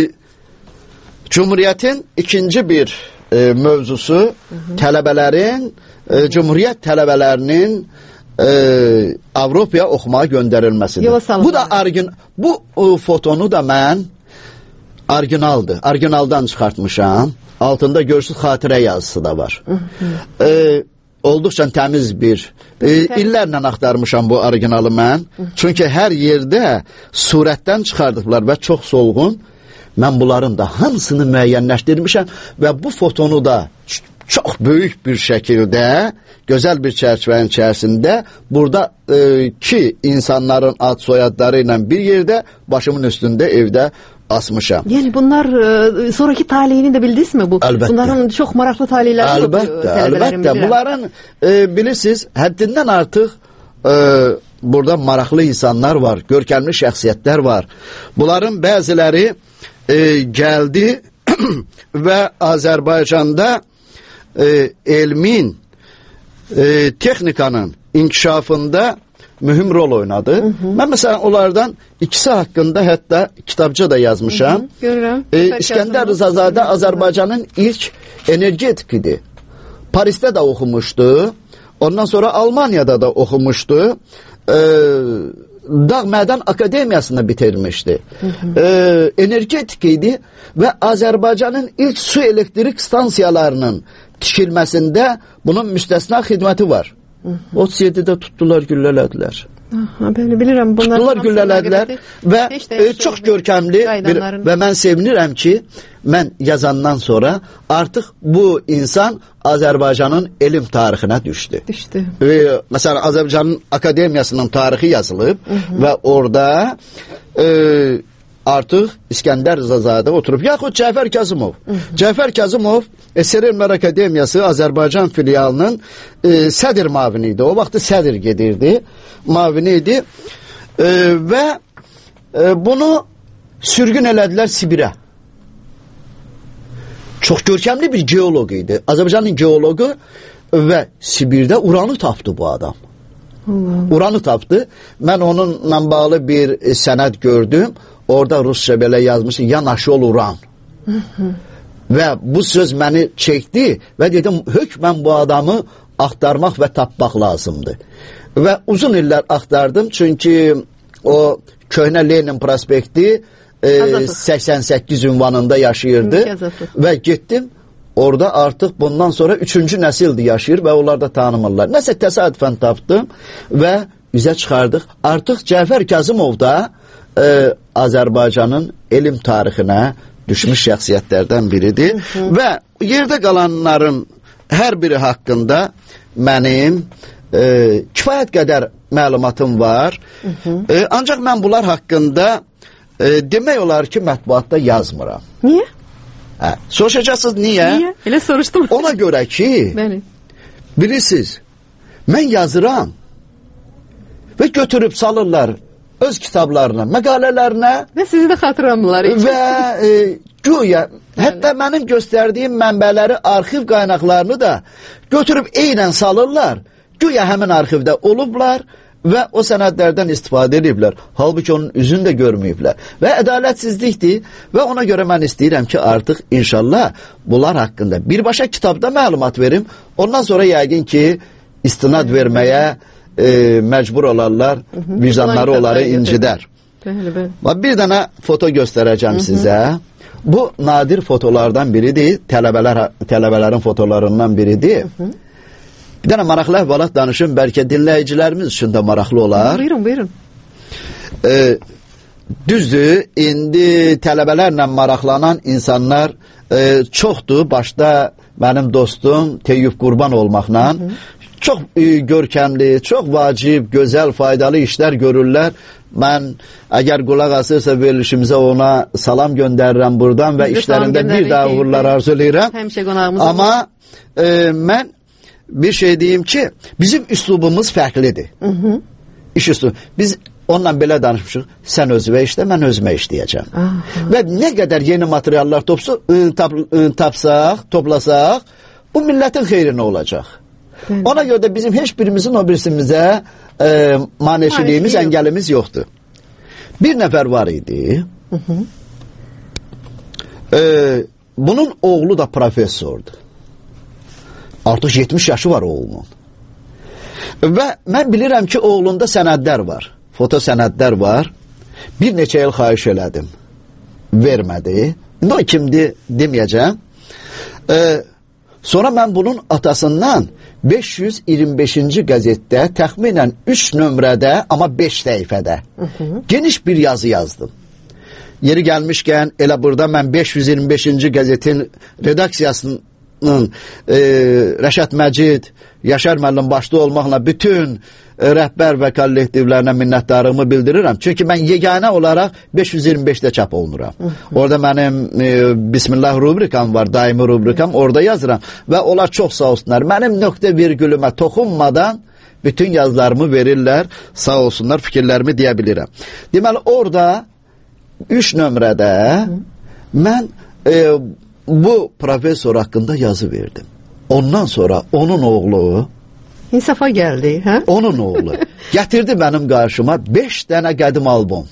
cumhuriyyətin ikinci bir e, mövzusu hı -hı. tələbələrin, e, cumhuriyyət tələbələrinin E, Avropaya oxumağa göndərilməsidir. Bu da argin, bu o, fotonu da mən orijinaldır. Orijinaldan çıxartmışam. Altında görürsüz xatirə yazısı da var. e, olduqca təmiz bir e, illərlə axtarmışam bu orijinalı mən. Çünki hər yerdə surətdən çıxardıblar və çox solğun. Mən bunların da hamısını müəyyənləşdirmişəm və bu fotonu da çox böyük bir şəkildə, gözəl bir çərçivənin içərisində burada e, ki insanların ad soyadları ilə bir yerdə başımın üstündə evdə asmışam. Yəni bunlar e, sonraki talihini də bildiniz mi bu? Əlbəttə. Bunların çox maraqlı talihləri yox. Əlbəttə, əlbəttə. Bunların e, bilirsiniz, həddindən artıq e, burada maraqlı insanlar var, görkəmli şəxsiyyətlər var. Bunların bəziləri e, gəldi və Azərbaycanda e, elmin, e, texnikanın inkişafında mühüm rol oynadı. Hı hı. Mən məsələn onlardan ikisi haqqında hətta kitabça da yazmışam. Hı hı. Görürəm. E, İskəndər Rızazadə Azərbaycanın ilk energetikidir. Parisdə də oxumuşdu. Ondan sonra Almaniyada da oxumuşdu. E, Dağ Mədən Akademiyasını bitirmişdi. Hı hı. E, energetik idi və Azərbaycanın ilk su elektrik stansiyalarının tikilməsində bunun müstəsna xidməti var. Hı hı. otuz yedidə tutdular, güllələdilər. Aha, belə bilirəm. Tutdular, güllələdilər və e, çox görkəmli bir, və mən sevinirəm ki, mən yazandan sonra artıq bu insan Azərbaycanın elm tarixinə düşdü. Düşdü. E, məsələn, Azərbaycanın Akademiyasının tarixi yazılıb. Hı -hı. Və orada e, artıq İskəndər Rızazadə oturub. Yaxud Cəfər Kazımov. Hı -hı. Cəfər Kazımov S R Elmlər Akademiyası Azərbaycan filialının e, sədr mavini idi. O vaxtı sədr gedirdi. Mavini idi. E, və e, bunu sürgün elədilər Sibirə. Çox görkəmli bir geoloq idi. Azərbaycanın geoloqu və Sibirdə uranı tapdı bu adam. Allah. Uranı tapdı. Mən onunla bağlı bir sənəd gördüm. Orada Rusça belə yazmış, yanaşol uran. Hı -hı. Və bu söz məni çəkdi və dedim, hökmən bu adamı axtarmaq və tapmaq lazımdır. Və uzun illər axtardım, çünki o köhnə Lenin prospekti e, səksən səkkiz ünvanında yaşayırdı. Və getdim, orada artıq bundan sonra üçüncü nəsildir yaşayır və onlar da tanımırlar. Nəsə təsadüfən tapdım və üzə çıxardıq. Artıq Cəfər Kazımov da e, Azərbaycanın elm tarixinə düşmüş şəxsiyyətlərdən biridir. Hı -hı. Və yerdə qalanların hər biri haqqında mənim e, kifayət qədər məlumatım var. Hı -hı. E, ancaq mən bunlar haqqında e, demək olar ki, mətbuatda yazmıram. Niyə? Hə, soruşacaqsınız niyə? Niyə? Elə soruşdum. Ona görə ki, Bəli. bilirsiniz, mən yazıram və götürüb salırlar öz kitablarına, məqalələrinə və sizi də xatırlamırlar. Və e, güya, hətta mənim göstərdiyim mənbələri, arxiv qaynaqlarını da götürüb eynən salırlar. Güya həmin arxivdə olublar və o sənədlərdən istifadə ediblər. Halbuki onun üzünü də görməyiblər. Və ədalətsizlikdir və ona görə mən istəyirəm ki, artıq inşallah bunlar haqqında birbaşa kitabda məlumat verim. Ondan sonra yəqin ki, istinad verməyə e, məcbur olarlar, vicdanları onları incidər. Bir dənə foto göstərəcəm sizə. Bu nadir fotolardan biridir. Tələbələr, tələbələrin fotolarından biridir. Hı -hı. Bir dənə maraqlı əhvalat danışım, bəlkə dinləyicilərimiz üçün də maraqlı olar. Buyurun, buyurun. E, düzdür, indi tələbələrlə maraqlanan insanlar e, çoxdur. Başda mənim dostum Teyyub Qurban olmaqla. Hı -hı. Çox e, görkəmli, çox vacib, gözəl, faydalı işlər görürlər. Mən əgər qulaq asırsa verilişimizə ona salam göndərirəm buradan və işlərində bir daha uğurlar arzulayıram. Həmişə qonağımız. Amma e, mən bir şey deyim ki, bizim üslubumuz fərqlidir. Hı -hı. İş üslubu. Biz onunla belə danışmışıq. Sən özünə işlə, mən özümə işləyəcəm. Aha. Və nə qədər yeni materiallar topsa, tap, tapsaq, toplasaq, bu millətin xeyrinə olacaq. Hı. Ona görə də bizim heç birimizin o birisimizə e, maneçiliyimiz, əngəlimiz yoxdur. Bir nəfər var idi. Hı -hı. E, bunun oğlu da professordur. Artıq yetmiş yaşı var oğlunun. Və mən bilirəm ki, oğlunda sənədlər var. Foto sənədlər var. Bir neçə il xahiş elədim. Vermədi. İndi o kimdir deməyəcəm. Ee, sonra mən bunun atasından beş yüz iyirmi beşinci qəzetdə təxminən üç nömrədə, amma beş səhifədə hı -hı. geniş bir yazı yazdım. Yeri gəlmişkən elə burada mən beş yüz iyirmi beşinci qəzetin redaksiyasının e, Rəşad Məcid, Yaşar müəllim başda olmaqla bütün e, rəhbər və kollektivlərinə minnətdarlığımı bildirirəm. Çünki mən yeganə olaraq beş yüz iyirmi beşdə çap olunuram. Orada mənim e, Bismillah rubrikam var, daimi rubrikam, orada yazıram və onlar çox sağ olsunlar. Mənim nöqtə virgülümə toxunmadan bütün yazılarımı verirlər, sağ olsunlar, fikirlərimi deyə bilirəm. Deməli, orada üç nömrədə mən e, bu profesor haqqında yazı verdim. Ondan sonra onun oğlu İnsafa gəldi, hə? Onun oğlu gətirdi mənim qarşıma beş dənə qədim albom.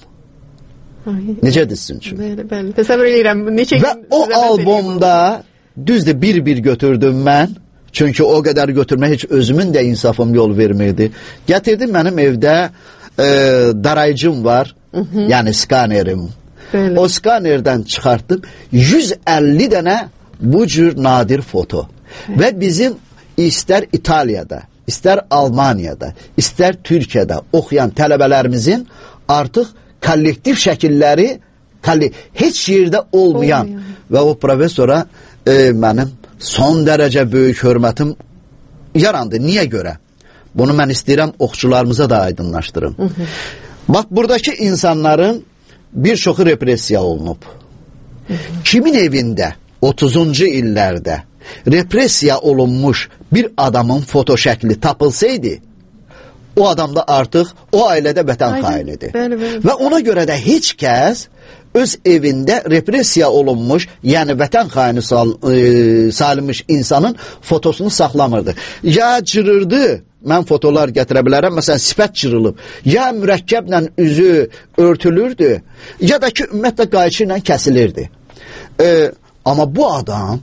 Necə dizsin üçün? Bəli, bəli. Təsəvvür edirəm. Neçə və o albomda düzdür bir-bir götürdüm mən. Çünki o qədər götürmək heç özümün də insafım yol vermirdi. Gətirdim mənim evdə e, darayıcım var. Hı -hı. Yəni skanerim. Bəli. O skanerdən çıxartdım yüz əlli dənə bu cür nadir foto. Və bizim istər İtaliyada, istər Almaniyada, istər Türkiyədə oxuyan tələbələrimizin artıq kollektiv şəkilləri heç yerdə olmayan Olmuyor. Və o profesora e, mənim son dərəcə böyük hörmətim yarandı. Niyə görə? Bunu mən istəyirəm oxucularımıza da aydınlaşdırım. Hı -hı. Bax, buradakı insanların bir çoxu repressiya olunub. Hı -hı. Kimin evində otuzuncu illərdə repressiya olunmuş bir adamın foto şəkli tapılsaydı, o adam da artıq o ailədə vətən xainidir. Bəli, bəli. Və ona görə də heç kəs öz evində repressiya olunmuş, yəni vətən xaini sal, e, salınmış insanın fotosunu saxlamırdı. Ya cırırdı, mən fotolar gətirə bilərəm, məsələn sifət cırılıb, ya mürəkkəblə üzü örtülürdü, ya da ki ümumiyyətlə qayçı ilə kəsilirdi. E, amma bu adam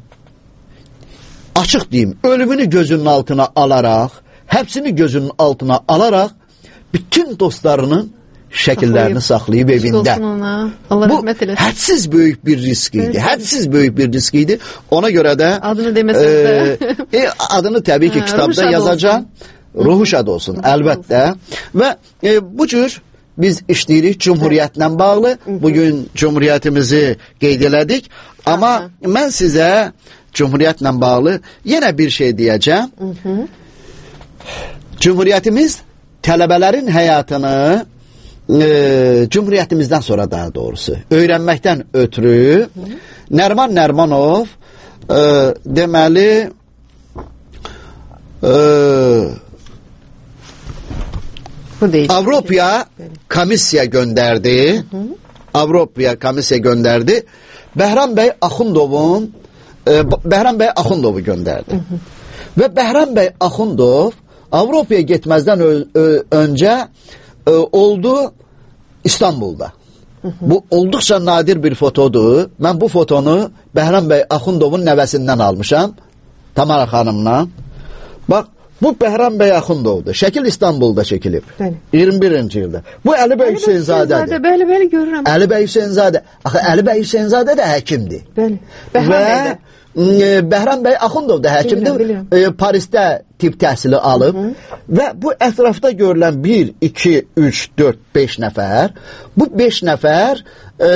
açıq deyim, ölümünü gözünün altına alaraq, həbsini gözünün altına alaraq bütün dostlarının şəkillərini saxlayıb evində. Bu hədsiz böyük bir risk idi. Hədsiz böyük bir risk idi. Ona görə də adını deməsəz də e, adını təbii ki kitabda yazacağam. Ruhu şad olsun, əlbəttə. Və e, bu cür biz işləyirik Cumhuriyyətlə bağlı. Bugün Cumhuriyyətimizi qeyd elədik. Amma mən sizə Cumhuriyyətlə bağlı yenə bir şey deyəcəm. Hı -hı. Cumhuriyyətimiz tələbələrin həyatını e, Cumhuriyyətimizdən sonra daha doğrusu öyrənməkdən ötürü Nərman Nərmanov e, deməli e, Avropaya komissiya göndərdi. Hı -hı. Avropaya komissiya göndərdi. Bəhram bəy Axundovun e, Bəhram bəy Axundovu göndərdi. Hı -hı. Və Bəhram bəy Axundov Avropaya getməzdən öncə e, oldu İstanbulda. Hı -hı. Bu olduqca nadir bir fotodur. Mən bu fotonu Bəhram bəy Axundovun nəvəsindən almışam. Tamara xanımla. Bax, bu Bəhram bəy Axundovdur. Şəkil İstanbulda çəkilib. Bəli. iyirmi birinci ildə. Bu Əli bəy Hüseynzadədir. Bəli, bəli, görürəm. Əli bəy Hüseynzadə. Axı Əli bəy Hüseynzadə də həkimdir. Bəli. Bəhram bəy də. E, Bəhram bəy Axundov da həkimdir. E, Parisdə tibb təhsili alıb. Hı -hı. Və bu ətrafda görülən bir, iki, üç, dörd, beş nəfər, bu beş nəfər e,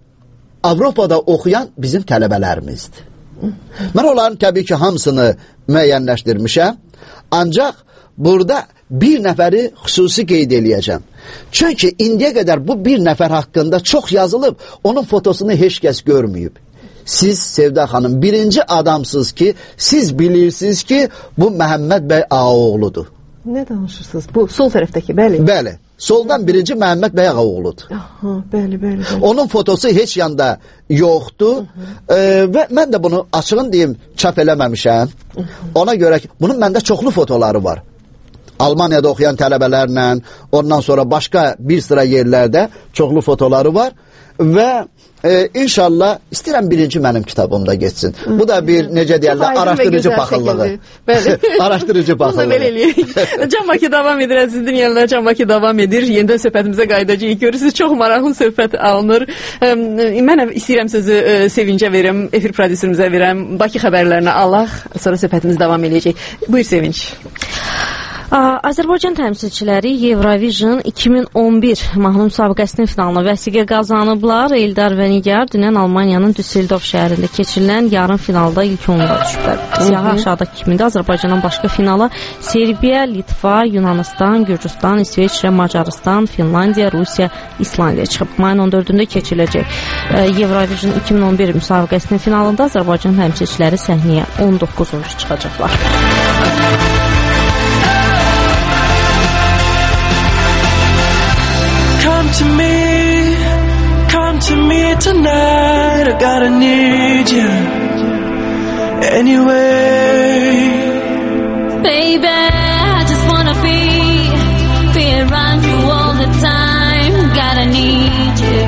Avropada oxuyan bizim tələbələrimizdir. Hı -hı. Mən onların təbii ki hamısını müəyyənləşdirmişəm. Ancaq burada bir nəfəri xüsusi qeyd eləyəcəm. Çünki indiyə qədər bu bir nəfər haqqında çox yazılıb, onun fotosunu heç kəs görməyib. Siz Sevda xanım birinci adamsınız ki, siz bilirsiniz ki, bu Məhəmməd bəy Ağaoğludur. Nə danışırsınız? Bu sol tərəfdəki, bəli. Bəli. Soldan birinci Məhəmməd bəy Ağaoğludur. Aha, bəli, bəli, bəli. Onun fotosu heç yanda yoxdur. Ee, və mən də bunu açığın deyim, çap eləməmişəm. Hı -hı. Ona görə ki, bunun məndə çoxlu fotoları var. Almaniyada oxuyan tələbələrlə, ondan sonra başqa bir sıra yerlərdə çoxlu fotoları var. Və e, inşallah istəyirəm birinci mənim kitabımda geçsin. Hı, bu da bir necə deyərlər, araşdırıcı paxıllığı. Araşdırıcı paxıllığı. Bunu belə eləyək. Can Bakı davam edir, əziz dinləyənlər, Can Bakı davam edir. Yenidən söhbətimizə qayıdacağıq. Görürsünüz, çox maraqlı söhbət alınır. Mən istəyirəm sözü Sevincə verim, efir prodüserimizə verəm. Bakı xəbərlərini alaq, sonra söhbətimiz davam edəcək. Buyur Sevinç. Azərbaycan təmsilçiləri Eurovision iki min on bir mahnı müsabiqəsinin finalına vəsiqə qazanıblar. Eldar və Nigar dünən Almaniyanın Düsseldorf şəhərində keçirilən yarım finalda ilk onluğa düşüblər. Siyahı aşağıdakı kimində Azərbaycandan başqa finala Serbiya, Litva, Yunanistan, Gürcüstan, İsveçrə, Macaristan, Finlandiya, Rusiya, İslandiya çıxıb. Mayın on dördündə keçiriləcək Eurovision iki min on bir müsabiqəsinin finalında Azərbaycan təmsilçiləri səhnəyə on doqquzuncu çıxacaqlar. Come to me, come to me tonight. I gotta need you anyway. Baby, I just wanna be, be around you all the time. Gotta need you.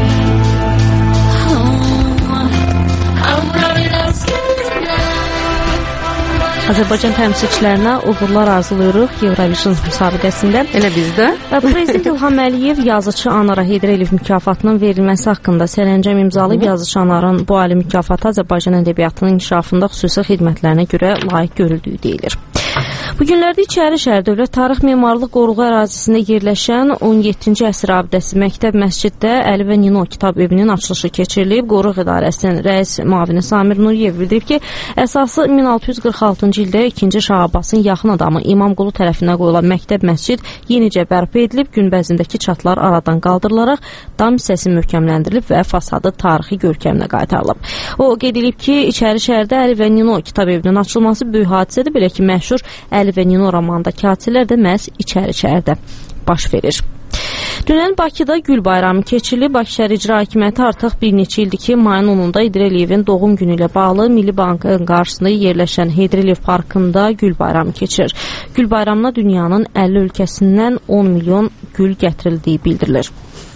Oh, I'm running out tonight. Azərbaycan təmsilçilərinə uğurlar arzulayırıq Eurovision müsabiqəsində. Elə bizdə. Prezident İlham Əliyev yazıçı Anara Heydərəliyev mükafatının verilməsi haqqında sərəncam imzalayıb. Yazıçı Anarın bu ali mükafatı Azərbaycan ədəbiyyatının inkişafında xüsusi xidmətlərinə görə layiq görüldüyü deyilir. Bu günlərdə İçərişəhər Dövlət Tarix Memarlıq Qoruğu ərazisində yerləşən on yeddinci əsr abidəsi Məktəb Məsciddə Əli və Nino kitab evinin açılışı keçirilib. Qoruq İdarəsinin rəis müavini Samir Nuriyev bildirib ki, əsası min altı yüz qırx altıncı ildə ikinci Şah Abbasın yaxın adamı İmamqulu tərəfindən qoyulan Məktəb Məscid yenicə bərpa edilib, günbəzindəki çatlar aradan qaldırılaraq dam hissəsi möhkəmləndirilib və fasadı tarixi görkəminə qaytarılıb. O qeyd edib ki, İçərişəhərdə Əli və Nino kitab evinin açılması böyük hadisədir, belə ki, məşhur Əli və Nino romanındakı hadisələr də məhz İçərişəhərdə baş verir. Dünən Bakıda Gül bayramı keçirilib. Bakı şəhər İcra Hakimiyyəti artıq bir neçə ildir ki, mayın onunda Heydər Əliyevin doğum günü ilə bağlı Milli Bankın qarşısında yerləşən Heydər Əliyev parkında Gül bayramı keçirir. Gül bayramına dünyanın əlli ölkəsindən on milyon gül gətirildiyi bildirilir.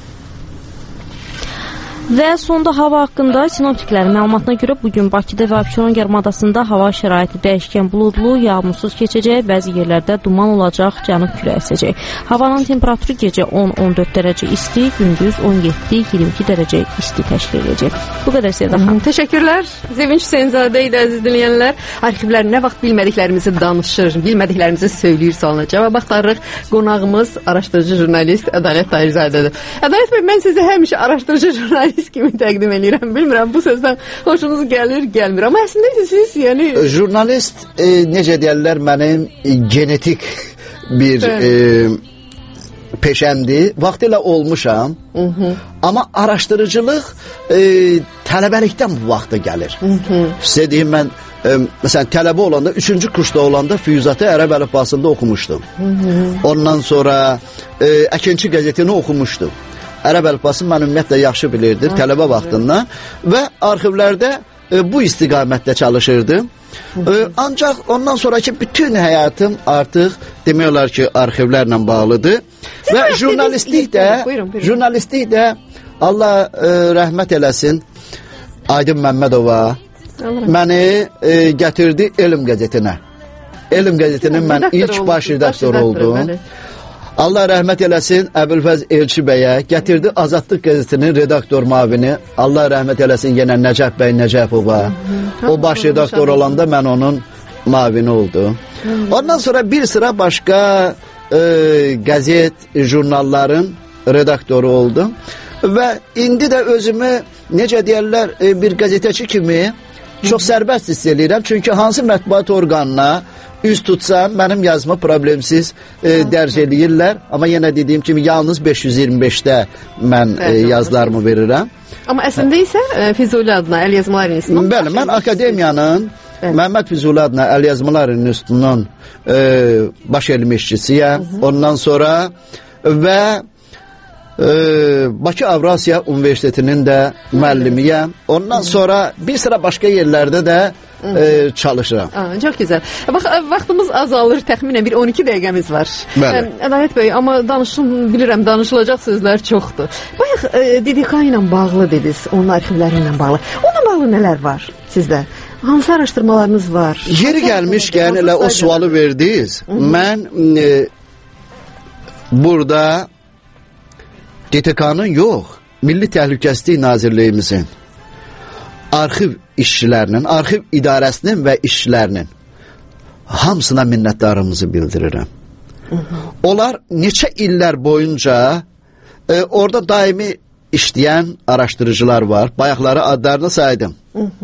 Və sonda hava haqqında sinoptiklərin məlumatına görə bugün Bakıda və Abşeron yarımadasında hava şəraiti dəyişkən buludlu, yağmursuz keçəcək, bəzi yerlərdə duman olacaq, cənub küləyi əsəcək. Havanın temperaturu gecə on on dörd dərəcə isti, gündüz on yeddi iyirmi iki dərəcə isti təşkil edəcək. Bu qədər Seda xanım. Təşəkkürlər. Sevinç Hüseynzadə idi, əziz dinləyənlər. Arxivlər nə vaxt bilmədiklərimizi danışır, bilmədiklərimizi söyləyir, sualına cavab axtarırıq. Qonağımız araşdırıcı jurnalist Ədalət Tahirzadədir. Ədalət bəy, mən sizə həmişə araşdırıcı jurnalist kimi təqdim edirəm. Bilmirəm, bu sözdən xoşunuz gəlir, gəlmir. Amma əslində siz, yəni... Jurnalist, e, necə deyərlər, mənim genetik bir e, peşəmdir. Vaxtilə olmuşam. Hı -hı. Amma araşdırıcılıq e, tələbəlikdən bu vaxta gəlir. Hı -hı. Sizə deyim, mən e, məsələn, tələbə olanda, üçüncü kursda olanda Füyuzatı ərəb əlifbasında oxumuşdum. Hı -hı. Ondan sonra e, Əkinçi qəzetini oxumuşdum. Ərəb əlifbasını mən ümumiyyətlə yaxşı bilirdim ha, tələbə vaxtından və arxivlərdə e, bu istiqamətdə çalışırdım. E, ancaq ondan sonraki bütün həyatım artıq demək olar ki, arxivlərlə bağlıdır. Siz və jurnalistlik də, buyurun, buyurun. jurnalistlik də Allah e, rəhmət eləsin Aydın Məmmədova məni e, gətirdi Elm qəzetinə. Elm qəzetinin mən ilk baş redaktör oldum. Bəli. Allah rəhmət eləsin Əbülfəz Elçi bəyə, gətirdi Azadlıq qəzetinin redaktor mavini. Allah rəhmət eləsin yenə Nəcəf bəy Nəcəfova. O baş redaktor olanda mən onun mavini oldum. Ondan sonra bir sıra başqa e, qəzet, jurnalların redaktoru oldum. Və indi də özümü necə deyərlər e, bir qəzetəçi kimi çox sərbəst hiss edirəm. Çünki hansı mətbuat orqanına üz tutsam, mənim yazma problemsiz e, dərc eləyirlər. Amma yenə dediyim kimi, yalnız beş yüz iyirmi beşdə mən e, yazılarımı verirəm. Amma əslində isə e, Füzuli adına Əl Yazmalar İnstitutunun... Bəli, mən akademiyanın Bəli. Məhəmməd Füzuli adına Əl Yazmalar İnstitutunun e, baş elm işçisiyəm. Ondan sonra və e, Bakı Avrasiya Universitetinin də müəllimiyəm. Ondan sonra bir sıra başqa yerlərdə də e, çalışıram. Aa, çox gözəl. Bax, vaxtımız azalır, təxminən bir on iki dəqiqəmiz var. Bəli. Ədalət bəy, amma danışım, bilirəm, danışılacaq sözlər çoxdur. Bayaq e, D D K ilə bağlı dediniz, onun arxivləri ilə bağlı. Onunla bağlı nələr var sizdə? Hansı araşdırmalarınız var? Yeri gəlmişkən elə o sualı verdiniz. Hı -hı. Mən e, burada D T K-nın yox, Milli Təhlükəsizlik Nazirliyimizin arxiv işçilərinin, arxiv idarəsinin və işçilərinin hamısına minnətdarımızı bildirirəm. Onlar neçə illər boyunca e, orada daimi işləyən araşdırıcılar var. Bayaqları adlarını saydım.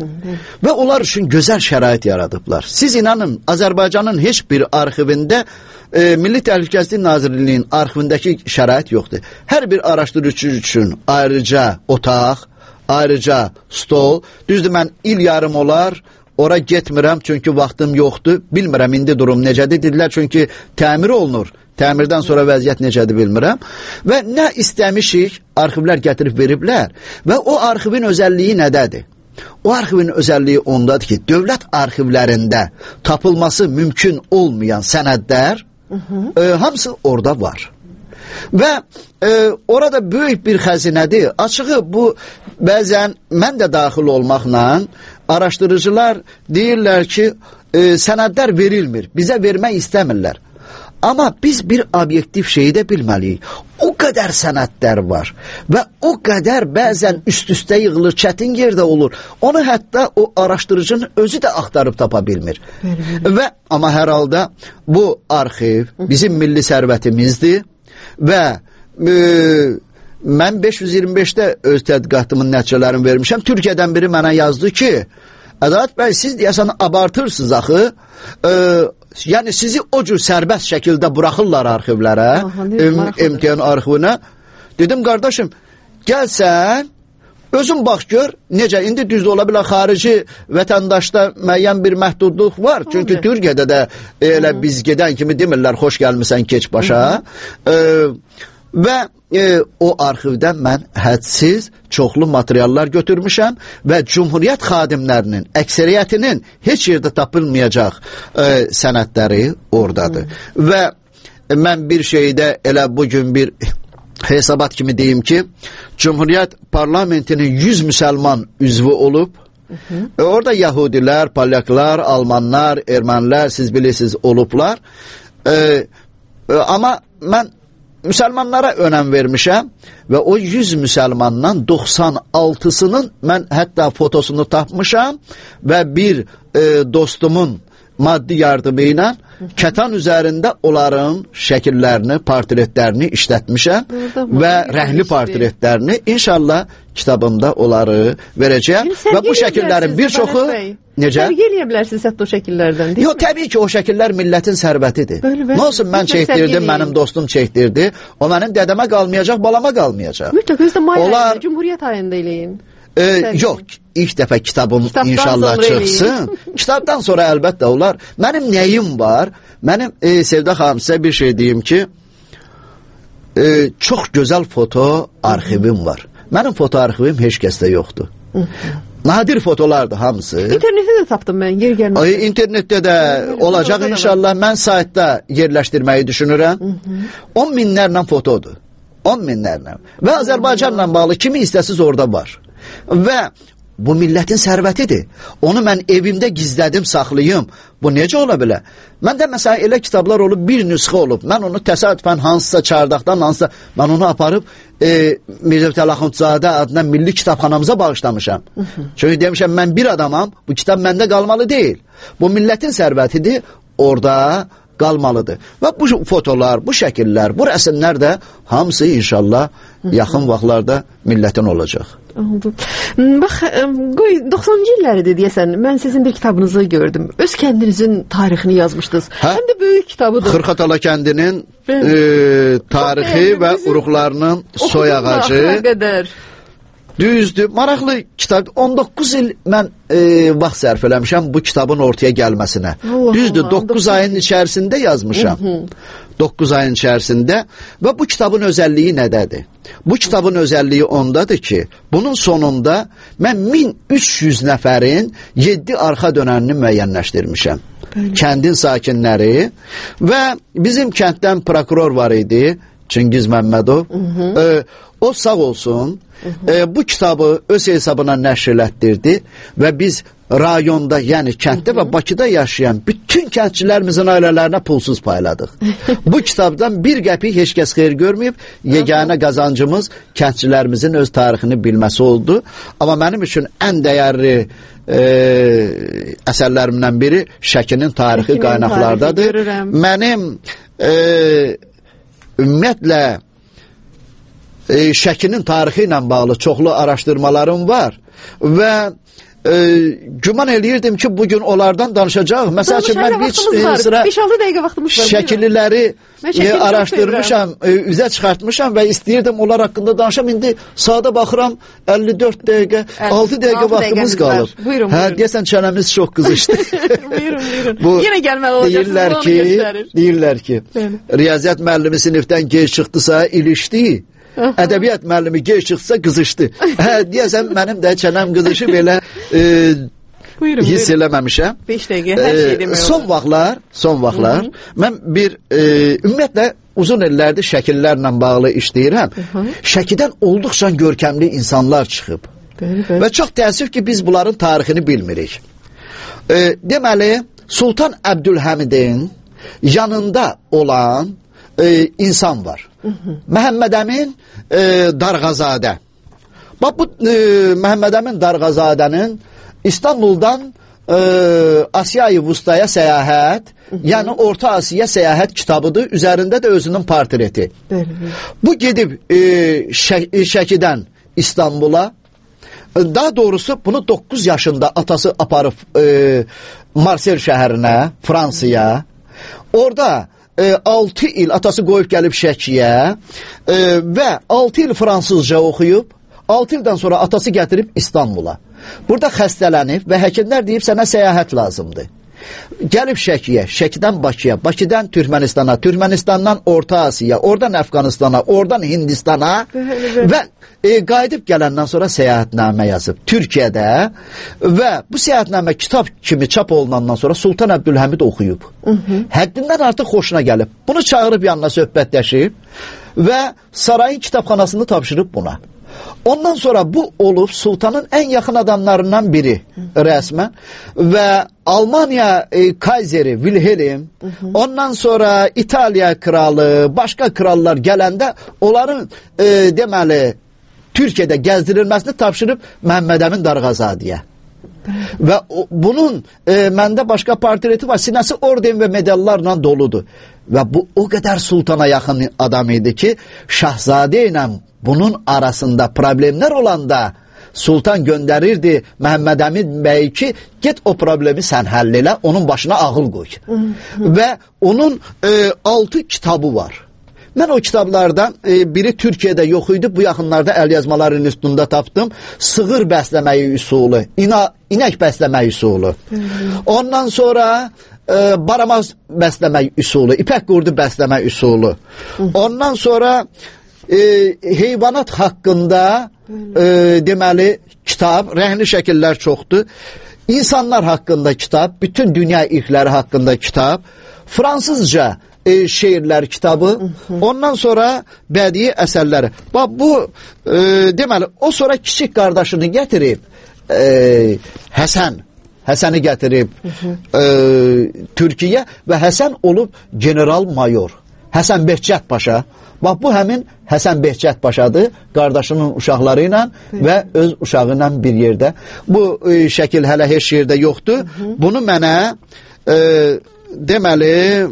Və onlar üçün gözəl şərait yaradıblar. Siz inanın, Azərbaycanın heç bir arxivində e, Milli Təhlükəsizlik Nazirliyinin arxivindəki şərait yoxdur. Hər bir araşdırıcı üçün ayrıca otaq, ayrıca stol. Düzdür, mən il yarım olar ora getmirəm, çünki vaxtım yoxdur. Bilmirəm indi durum necədir, dedilər, çünki təmir olunur. Təmirdən sonra vəziyyət necədir bilmirəm. Və nə istəmişik, arxivlər gətirib veriblər. Və o arxivin özəlliyi nədədir? O arxivin özəlliyi ondadır ki, dövlət arxivlərində tapılması mümkün olmayan sənədlər e, hamısı orada var. Və e, orada böyük bir xəzinədir. Açığı bu bəzən mən də daxil olmaqla araşdırıcılar deyirlər ki, e, sənədlər verilmir, bizə vermək istəmirlər. Amma biz bir obyektiv şeyi də bilməliyik. O qədər sənədlər var və o qədər bəzən üst-üstə yığılır, çətin yerdə olur. Onu hətta o araşdırıcının özü də axtarıb tapa bilmir. Və amma hər halda bu arxiv bizim milli sərvətimizdir və e, mən beş yüz iyirmi beşdə öz tədqiqatımın nəticələrini vermişəm. Türkiyədən biri mənə yazdı ki, Ədalət bəy, siz deyəsən abartırsınız axı, e, yəni sizi o cür sərbəst şəkildə buraxırlar arxivlərə, M T N arxivinə. Dedim, qardaşım, gəlsən, özün bax gör, necə, indi düzdür ola bilər, xarici vətəndaşda müəyyən bir məhdudluq var, çünki Hı-hı. Türkiyədə də elə Hı-hı. biz gedən kimi demirlər, xoş gəlmisən, keç başa. E, və e, o arxivdən mən hədsiz, çoxlu materiallar götürmüşəm və Cumhuriyyət xadimlərinin əksəriyyətinin heç yerdə tapılmayacaq e, sənədləri oradadır. Hı. Və mən bir şeydə elə bugün bir hesabat kimi deyim ki, Cumhuriyyət parlamentinin yüz müsəlman üzvü olub. E, orada Yahudilər, Polyaklar, Almanlar, Ermənilər, siz bilirsiniz olublar. E, e, amma mən müsəlmanlara önəm vermişəm və o yüz müsəlmandan doxsan altısının mən hətta fotosunu tapmışam və bir e, dostumun maddi yardımı ilə kətan üzərində onların şəkillərini, portretlərini işlətmişəm və rəhli portretlərini inşallah kitabımda onları verəcəyəm və bu şəkillərin bir çoxu necə? Sərgi eləyə bilərsiniz hətta o şəkillərdən, deyil mi? Yox, təbii ki, o şəkillər millətin sərvətidir. Nə olsun, mən çəkdirdim, mənim dostum çəkdirdi, o mənim dədəmə qalmayacaq, balama qalmayacaq. Mütləq, özdə may ayında, Cumhuriyyət ayında eləyin. E, yox, ilk dəfə kitabım Kitabdan inşallah çıxsın. Kitabdan sonra əlbəttə olar. Mənim nəyim var? Mənim e, Sevda xanım, sizə bir şey deyim ki, e, çox gözəl foto arxivim var. Mənim foto arxivim heç kəsdə yoxdur. Nadir fotolardır hamısı. İnternetdə də tapdım mən, yer gəlməsin. Ay, internetdə də olacaq inşallah. Mən saytda yerləşdirməyi düşünürəm. on minlərlə fotodur. on minlərlə. Və Azərbaycanla bağlı kimi istəsiz orada var. Və bu millətin sərvətidir. Onu mən evimdə gizlədim, saxlayım. Bu necə ola bilər? Məndə məsələn elə kitablar olub, bir nüsxə olub. Mən onu təsadüfən hansısa çardaqdan, hansısa mən onu aparıb e, Mirzə Fətəli Axundzadə adına milli kitabxanamıza bağışlamışam. Hı -hı. Çünki demişəm, mən bir adamam, bu kitab məndə qalmalı deyil. Bu millətin sərvətidir, orada qalmalıdır. Və bu fotolar, bu şəkillər, bu rəsmlər də hamısı inşallah yaxın vaxtlarda millətin olacaq. Oldu. Bax, qoy doxsanıncı illəridir deyəsən, mən sizin bir kitabınızı gördüm. Öz kəndinizin tarixini yazmışdınız. Hə? Həm də böyük kitabıdır. Xırxatala kəndinin e, tarixi və uruqlarının soy ağacı. Düzdür, maraqlı kitab. on doqquz il mən e, vaxt sərf eləmişəm bu kitabın ortaya gəlməsinə. Allah Düzdür, Allah, doqquz ayın içərisində yazmışam. doqquz ayın içərisində və bu kitabın özəlliyi nədədir? Bu kitabın özəlliyi ondadır ki, bunun sonunda mən min üç yüz nəfərin yeddi arxa dönənini müəyyənləşdirmişəm. Böyle. Kəndin sakinləri və bizim kənddən prokuror var idi, Çingiz Məmmədov. E, o sağ olsun, e, bu kitabı öz hesabına nəşr elətdirdi və biz rayonda, yəni kənddə və Bakıda yaşayan bütün kəndçilərimizin ailələrinə pulsuz payladıq. Bu kitabdan bir qəpik heç kəs xeyir görməyib, yeganə qazancımız kəndçilərimizin öz tarixini bilməsi oldu. Amma mənim üçün ən dəyərli e, əsərlərimdən biri Şəkinin tarixi Şəkinin qaynaqlardadır. Tarihi, mənim e, ümumiyyətlə e, Şəkinin tarixi ilə bağlı çoxlu araşdırmalarım var və e, güman eləyirdim ki, bugün onlardan danışacaq. Məsəl üçün, mən bir e, sıra beş altı dəqiqə vaxtımız var. Şəkilləri e, araşdırmışam, e, üzə çıxartmışam və istəyirdim onlar haqqında danışam. İndi saata baxıram, əlli dörd dəqiqə, altı dəqiqə vaxtımız qalır. Buyurun, hə, buyurun. deyəsən çənəmiz çox qızışdı. Buyurun, buyurun. Bu, yenə gəlməli olacaqsınız, deyirlər onu ki, göstərir. deyirlər ki, riyaziyyat müəllimi sinifdən gec çıxdısa ilişdi, ədəbiyyat müəllimi gec çıxsa qızışdı. Hə, deyəsən mənim də çənəm qızışı belə e, buyurun, hiss buyurun. eləməmişəm. beş dəqiqə hər şey demək olur. Son vaxtlar, son vaxtlar mən bir e, ümumiyyətlə uzun illərdir şəkillərlə bağlı işləyirəm. Şəkidən olduqca görkəmli insanlar çıxıb. Bəli, bəli. Və çox təəssüf ki, biz bunların tarixini bilmirik. E, deməli, Sultan Əbdülhəmidin yanında olan e, insan var. Məhəmməd Əmin e, Darğazadə. Bax, bu e, Məhəmməd Əmin Darğazadənin İstanbuldan e, Asiya-i Vustaya səyahət, yəni Orta Asiya səyahət kitabıdır. Üzərində də özünün portreti. Bəli. Bu gedib e, şək Şəkidən İstanbula, daha doğrusu bunu doqquz yaşında atası aparıb e, Marsel şəhərinə, Fransaya. Orada e, altı il atası qoyub gəlib Şəkiyə e, və altı il fransızca oxuyub, altı ildən sonra atası gətirib İstanbula. Burada xəstələnib və həkimlər deyib sənə səyahət lazımdır. Gəlib Şəkiyə, Şəkidən Bakıya, Bakıdan Türkmenistana, Türkmenistandan Orta Asiya, oradan Əfqanistana, oradan Hindistana və e, qayıdıb gələndən sonra səyahətnamə yazıb Türkiyədə və bu səyahətnamə kitab kimi çap olunandan sonra Sultan Əbdülhəmid oxuyub. Hı -hı. Həddindən artıq xoşuna gəlib. Bunu çağırıb yanına söhbətləşib və sarayın kitabxanasını tapşırıb buna. Ondan sonra bu olub sultanın ən yaxın adamlarından biri rəsmən və Almanya e, Kayseri Wilhelm, hı hı. ondan sonra İtaliya kralı, başqa krallar gələndə onların e, deməli Türkiyədə gəzdirilməsini tapşırıb Məhəmməd Əmin Darğazadəyə. Və o, bunun e, məndə başqa portreti var. Sinəsi orden və medallarla doludur. Və bu o qədər sultana yaxın adam idi ki, Şahzadə ilə bunun arasında problemlər olanda sultan göndərirdi Məhəmməd Əmin bəy ki, get o problemi sən həll elə, onun başına ağıl qoy. Hı -hı. Və onun e, altı kitabı var. Mən o kitablardan e, biri Türkiyədə yox idi, bu yaxınlarda əlyazmaların üstündə tapdım. Sığır bəsləməyi üsulu, ina, inək bəsləməyi üsulu. Hı -hı. Ondan sonra e, baramaz bəsləmək üsulu, ipək qurdu bəsləmək üsulu. Hı -hı. Ondan sonra e, heyvanat haqqında e, deməli kitab, rəhli şəkillər çoxdur. İnsanlar haqqında kitab, bütün dünya ilkləri haqqında kitab, fransızca e, şeirlər kitabı, hı -hı. ondan sonra bədii əsərləri. Bax bu e, deməli o sonra kiçik qardaşını gətirib e, Həsən Həsəni gətirib hı -hı. E, Türkiyə və Həsən olub general mayor. Həsən Behçət Paşa. Bax bu həmin Həsən Behçət Paşadır, qardaşının uşaqları ilə və öz uşağı ilə bir yerdə. Bu e, şəkil hələ heç yerdə yoxdur. Hı -hı. Bunu mənə e, deməli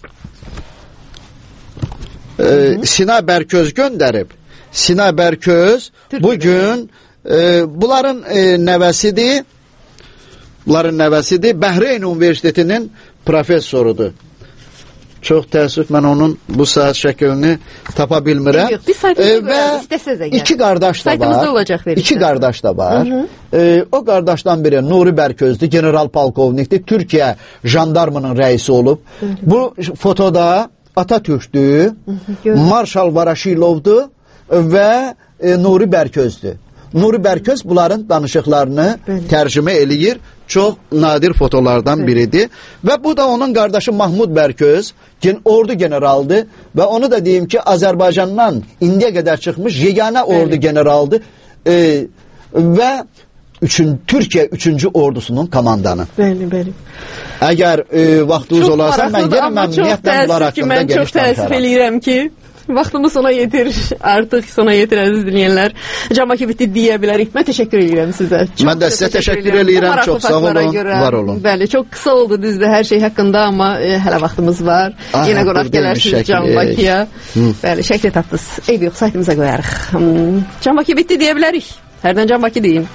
e, Sina Bərköz göndərib. Sina Bərköz bugün e, bunların e, nəvəsidir. Bunların nəvəsidir. Bəhreyn Universitetinin professorudur. Çox təəssüf, mən onun bu saat şəklini tapa bilmirəm. Yox, biz saytımızda e, istəsəz əgər. İki qardaş da var. Olacaq iki qardaş da var. Hı -hı. E, o qardaşdan biri Nuri Bərköz'dür, general polkovnikdir. Türkiyə jandarmının rəisi olub. Hı -hı. Bu fotoda Atatürk'dür, Marşal Varaşilov'dur və e, Nuri Bərköz'dür. Nuri Bərköz bunların danışıqlarını Bəli. tərcümə eləyir. Çox nadir fotolardan biridir. Və bu da onun qardaşı Mahmud Bərköz, gen ordu generaldır və onu da deyim ki, Azərbaycandan indiyə qədər çıxmış yeganə ordu generaldır e, və üçün, Türkiyə üçüncü ordusunun komandanı. Bəli, bəli. Əgər e, vaxtınız olarsa, mən gəlin məmnuniyyətlə bunlar haqqında geniş danışaram. Çox təəssüf eləyirəm ki, Vaxtımız sona yetir. Artıq sona yetir əziz dinləyənlər. Cəmaki bitdi deyə bilərik. Mən təşəkkür edirəm sizə. Çox mən də sizə təşəkkür edirəm. Çox sağ olun. Görə. Var olun. Bəli, çox qısa oldu düzdür hər şey haqqında, amma e, hələ vaxtımız var. Ah, yenə qonaq gələrsiniz Cəmakiyə. Bəli, şəkli tapdınız. Eyb yox, saytımıza qoyarıq. Hmm. Cəmaki bitdi deyə bilərik. Hərdən Cəmaki deyin.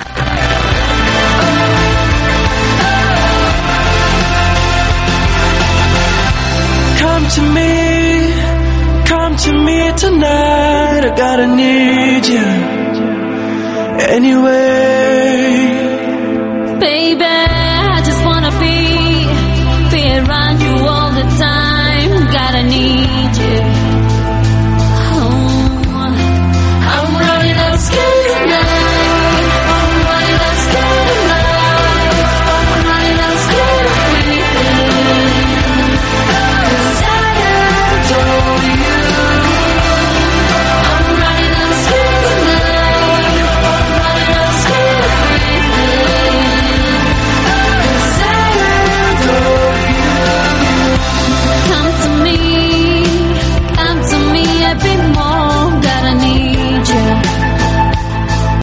Come to me, come to me tonight. I gotta need you anyway.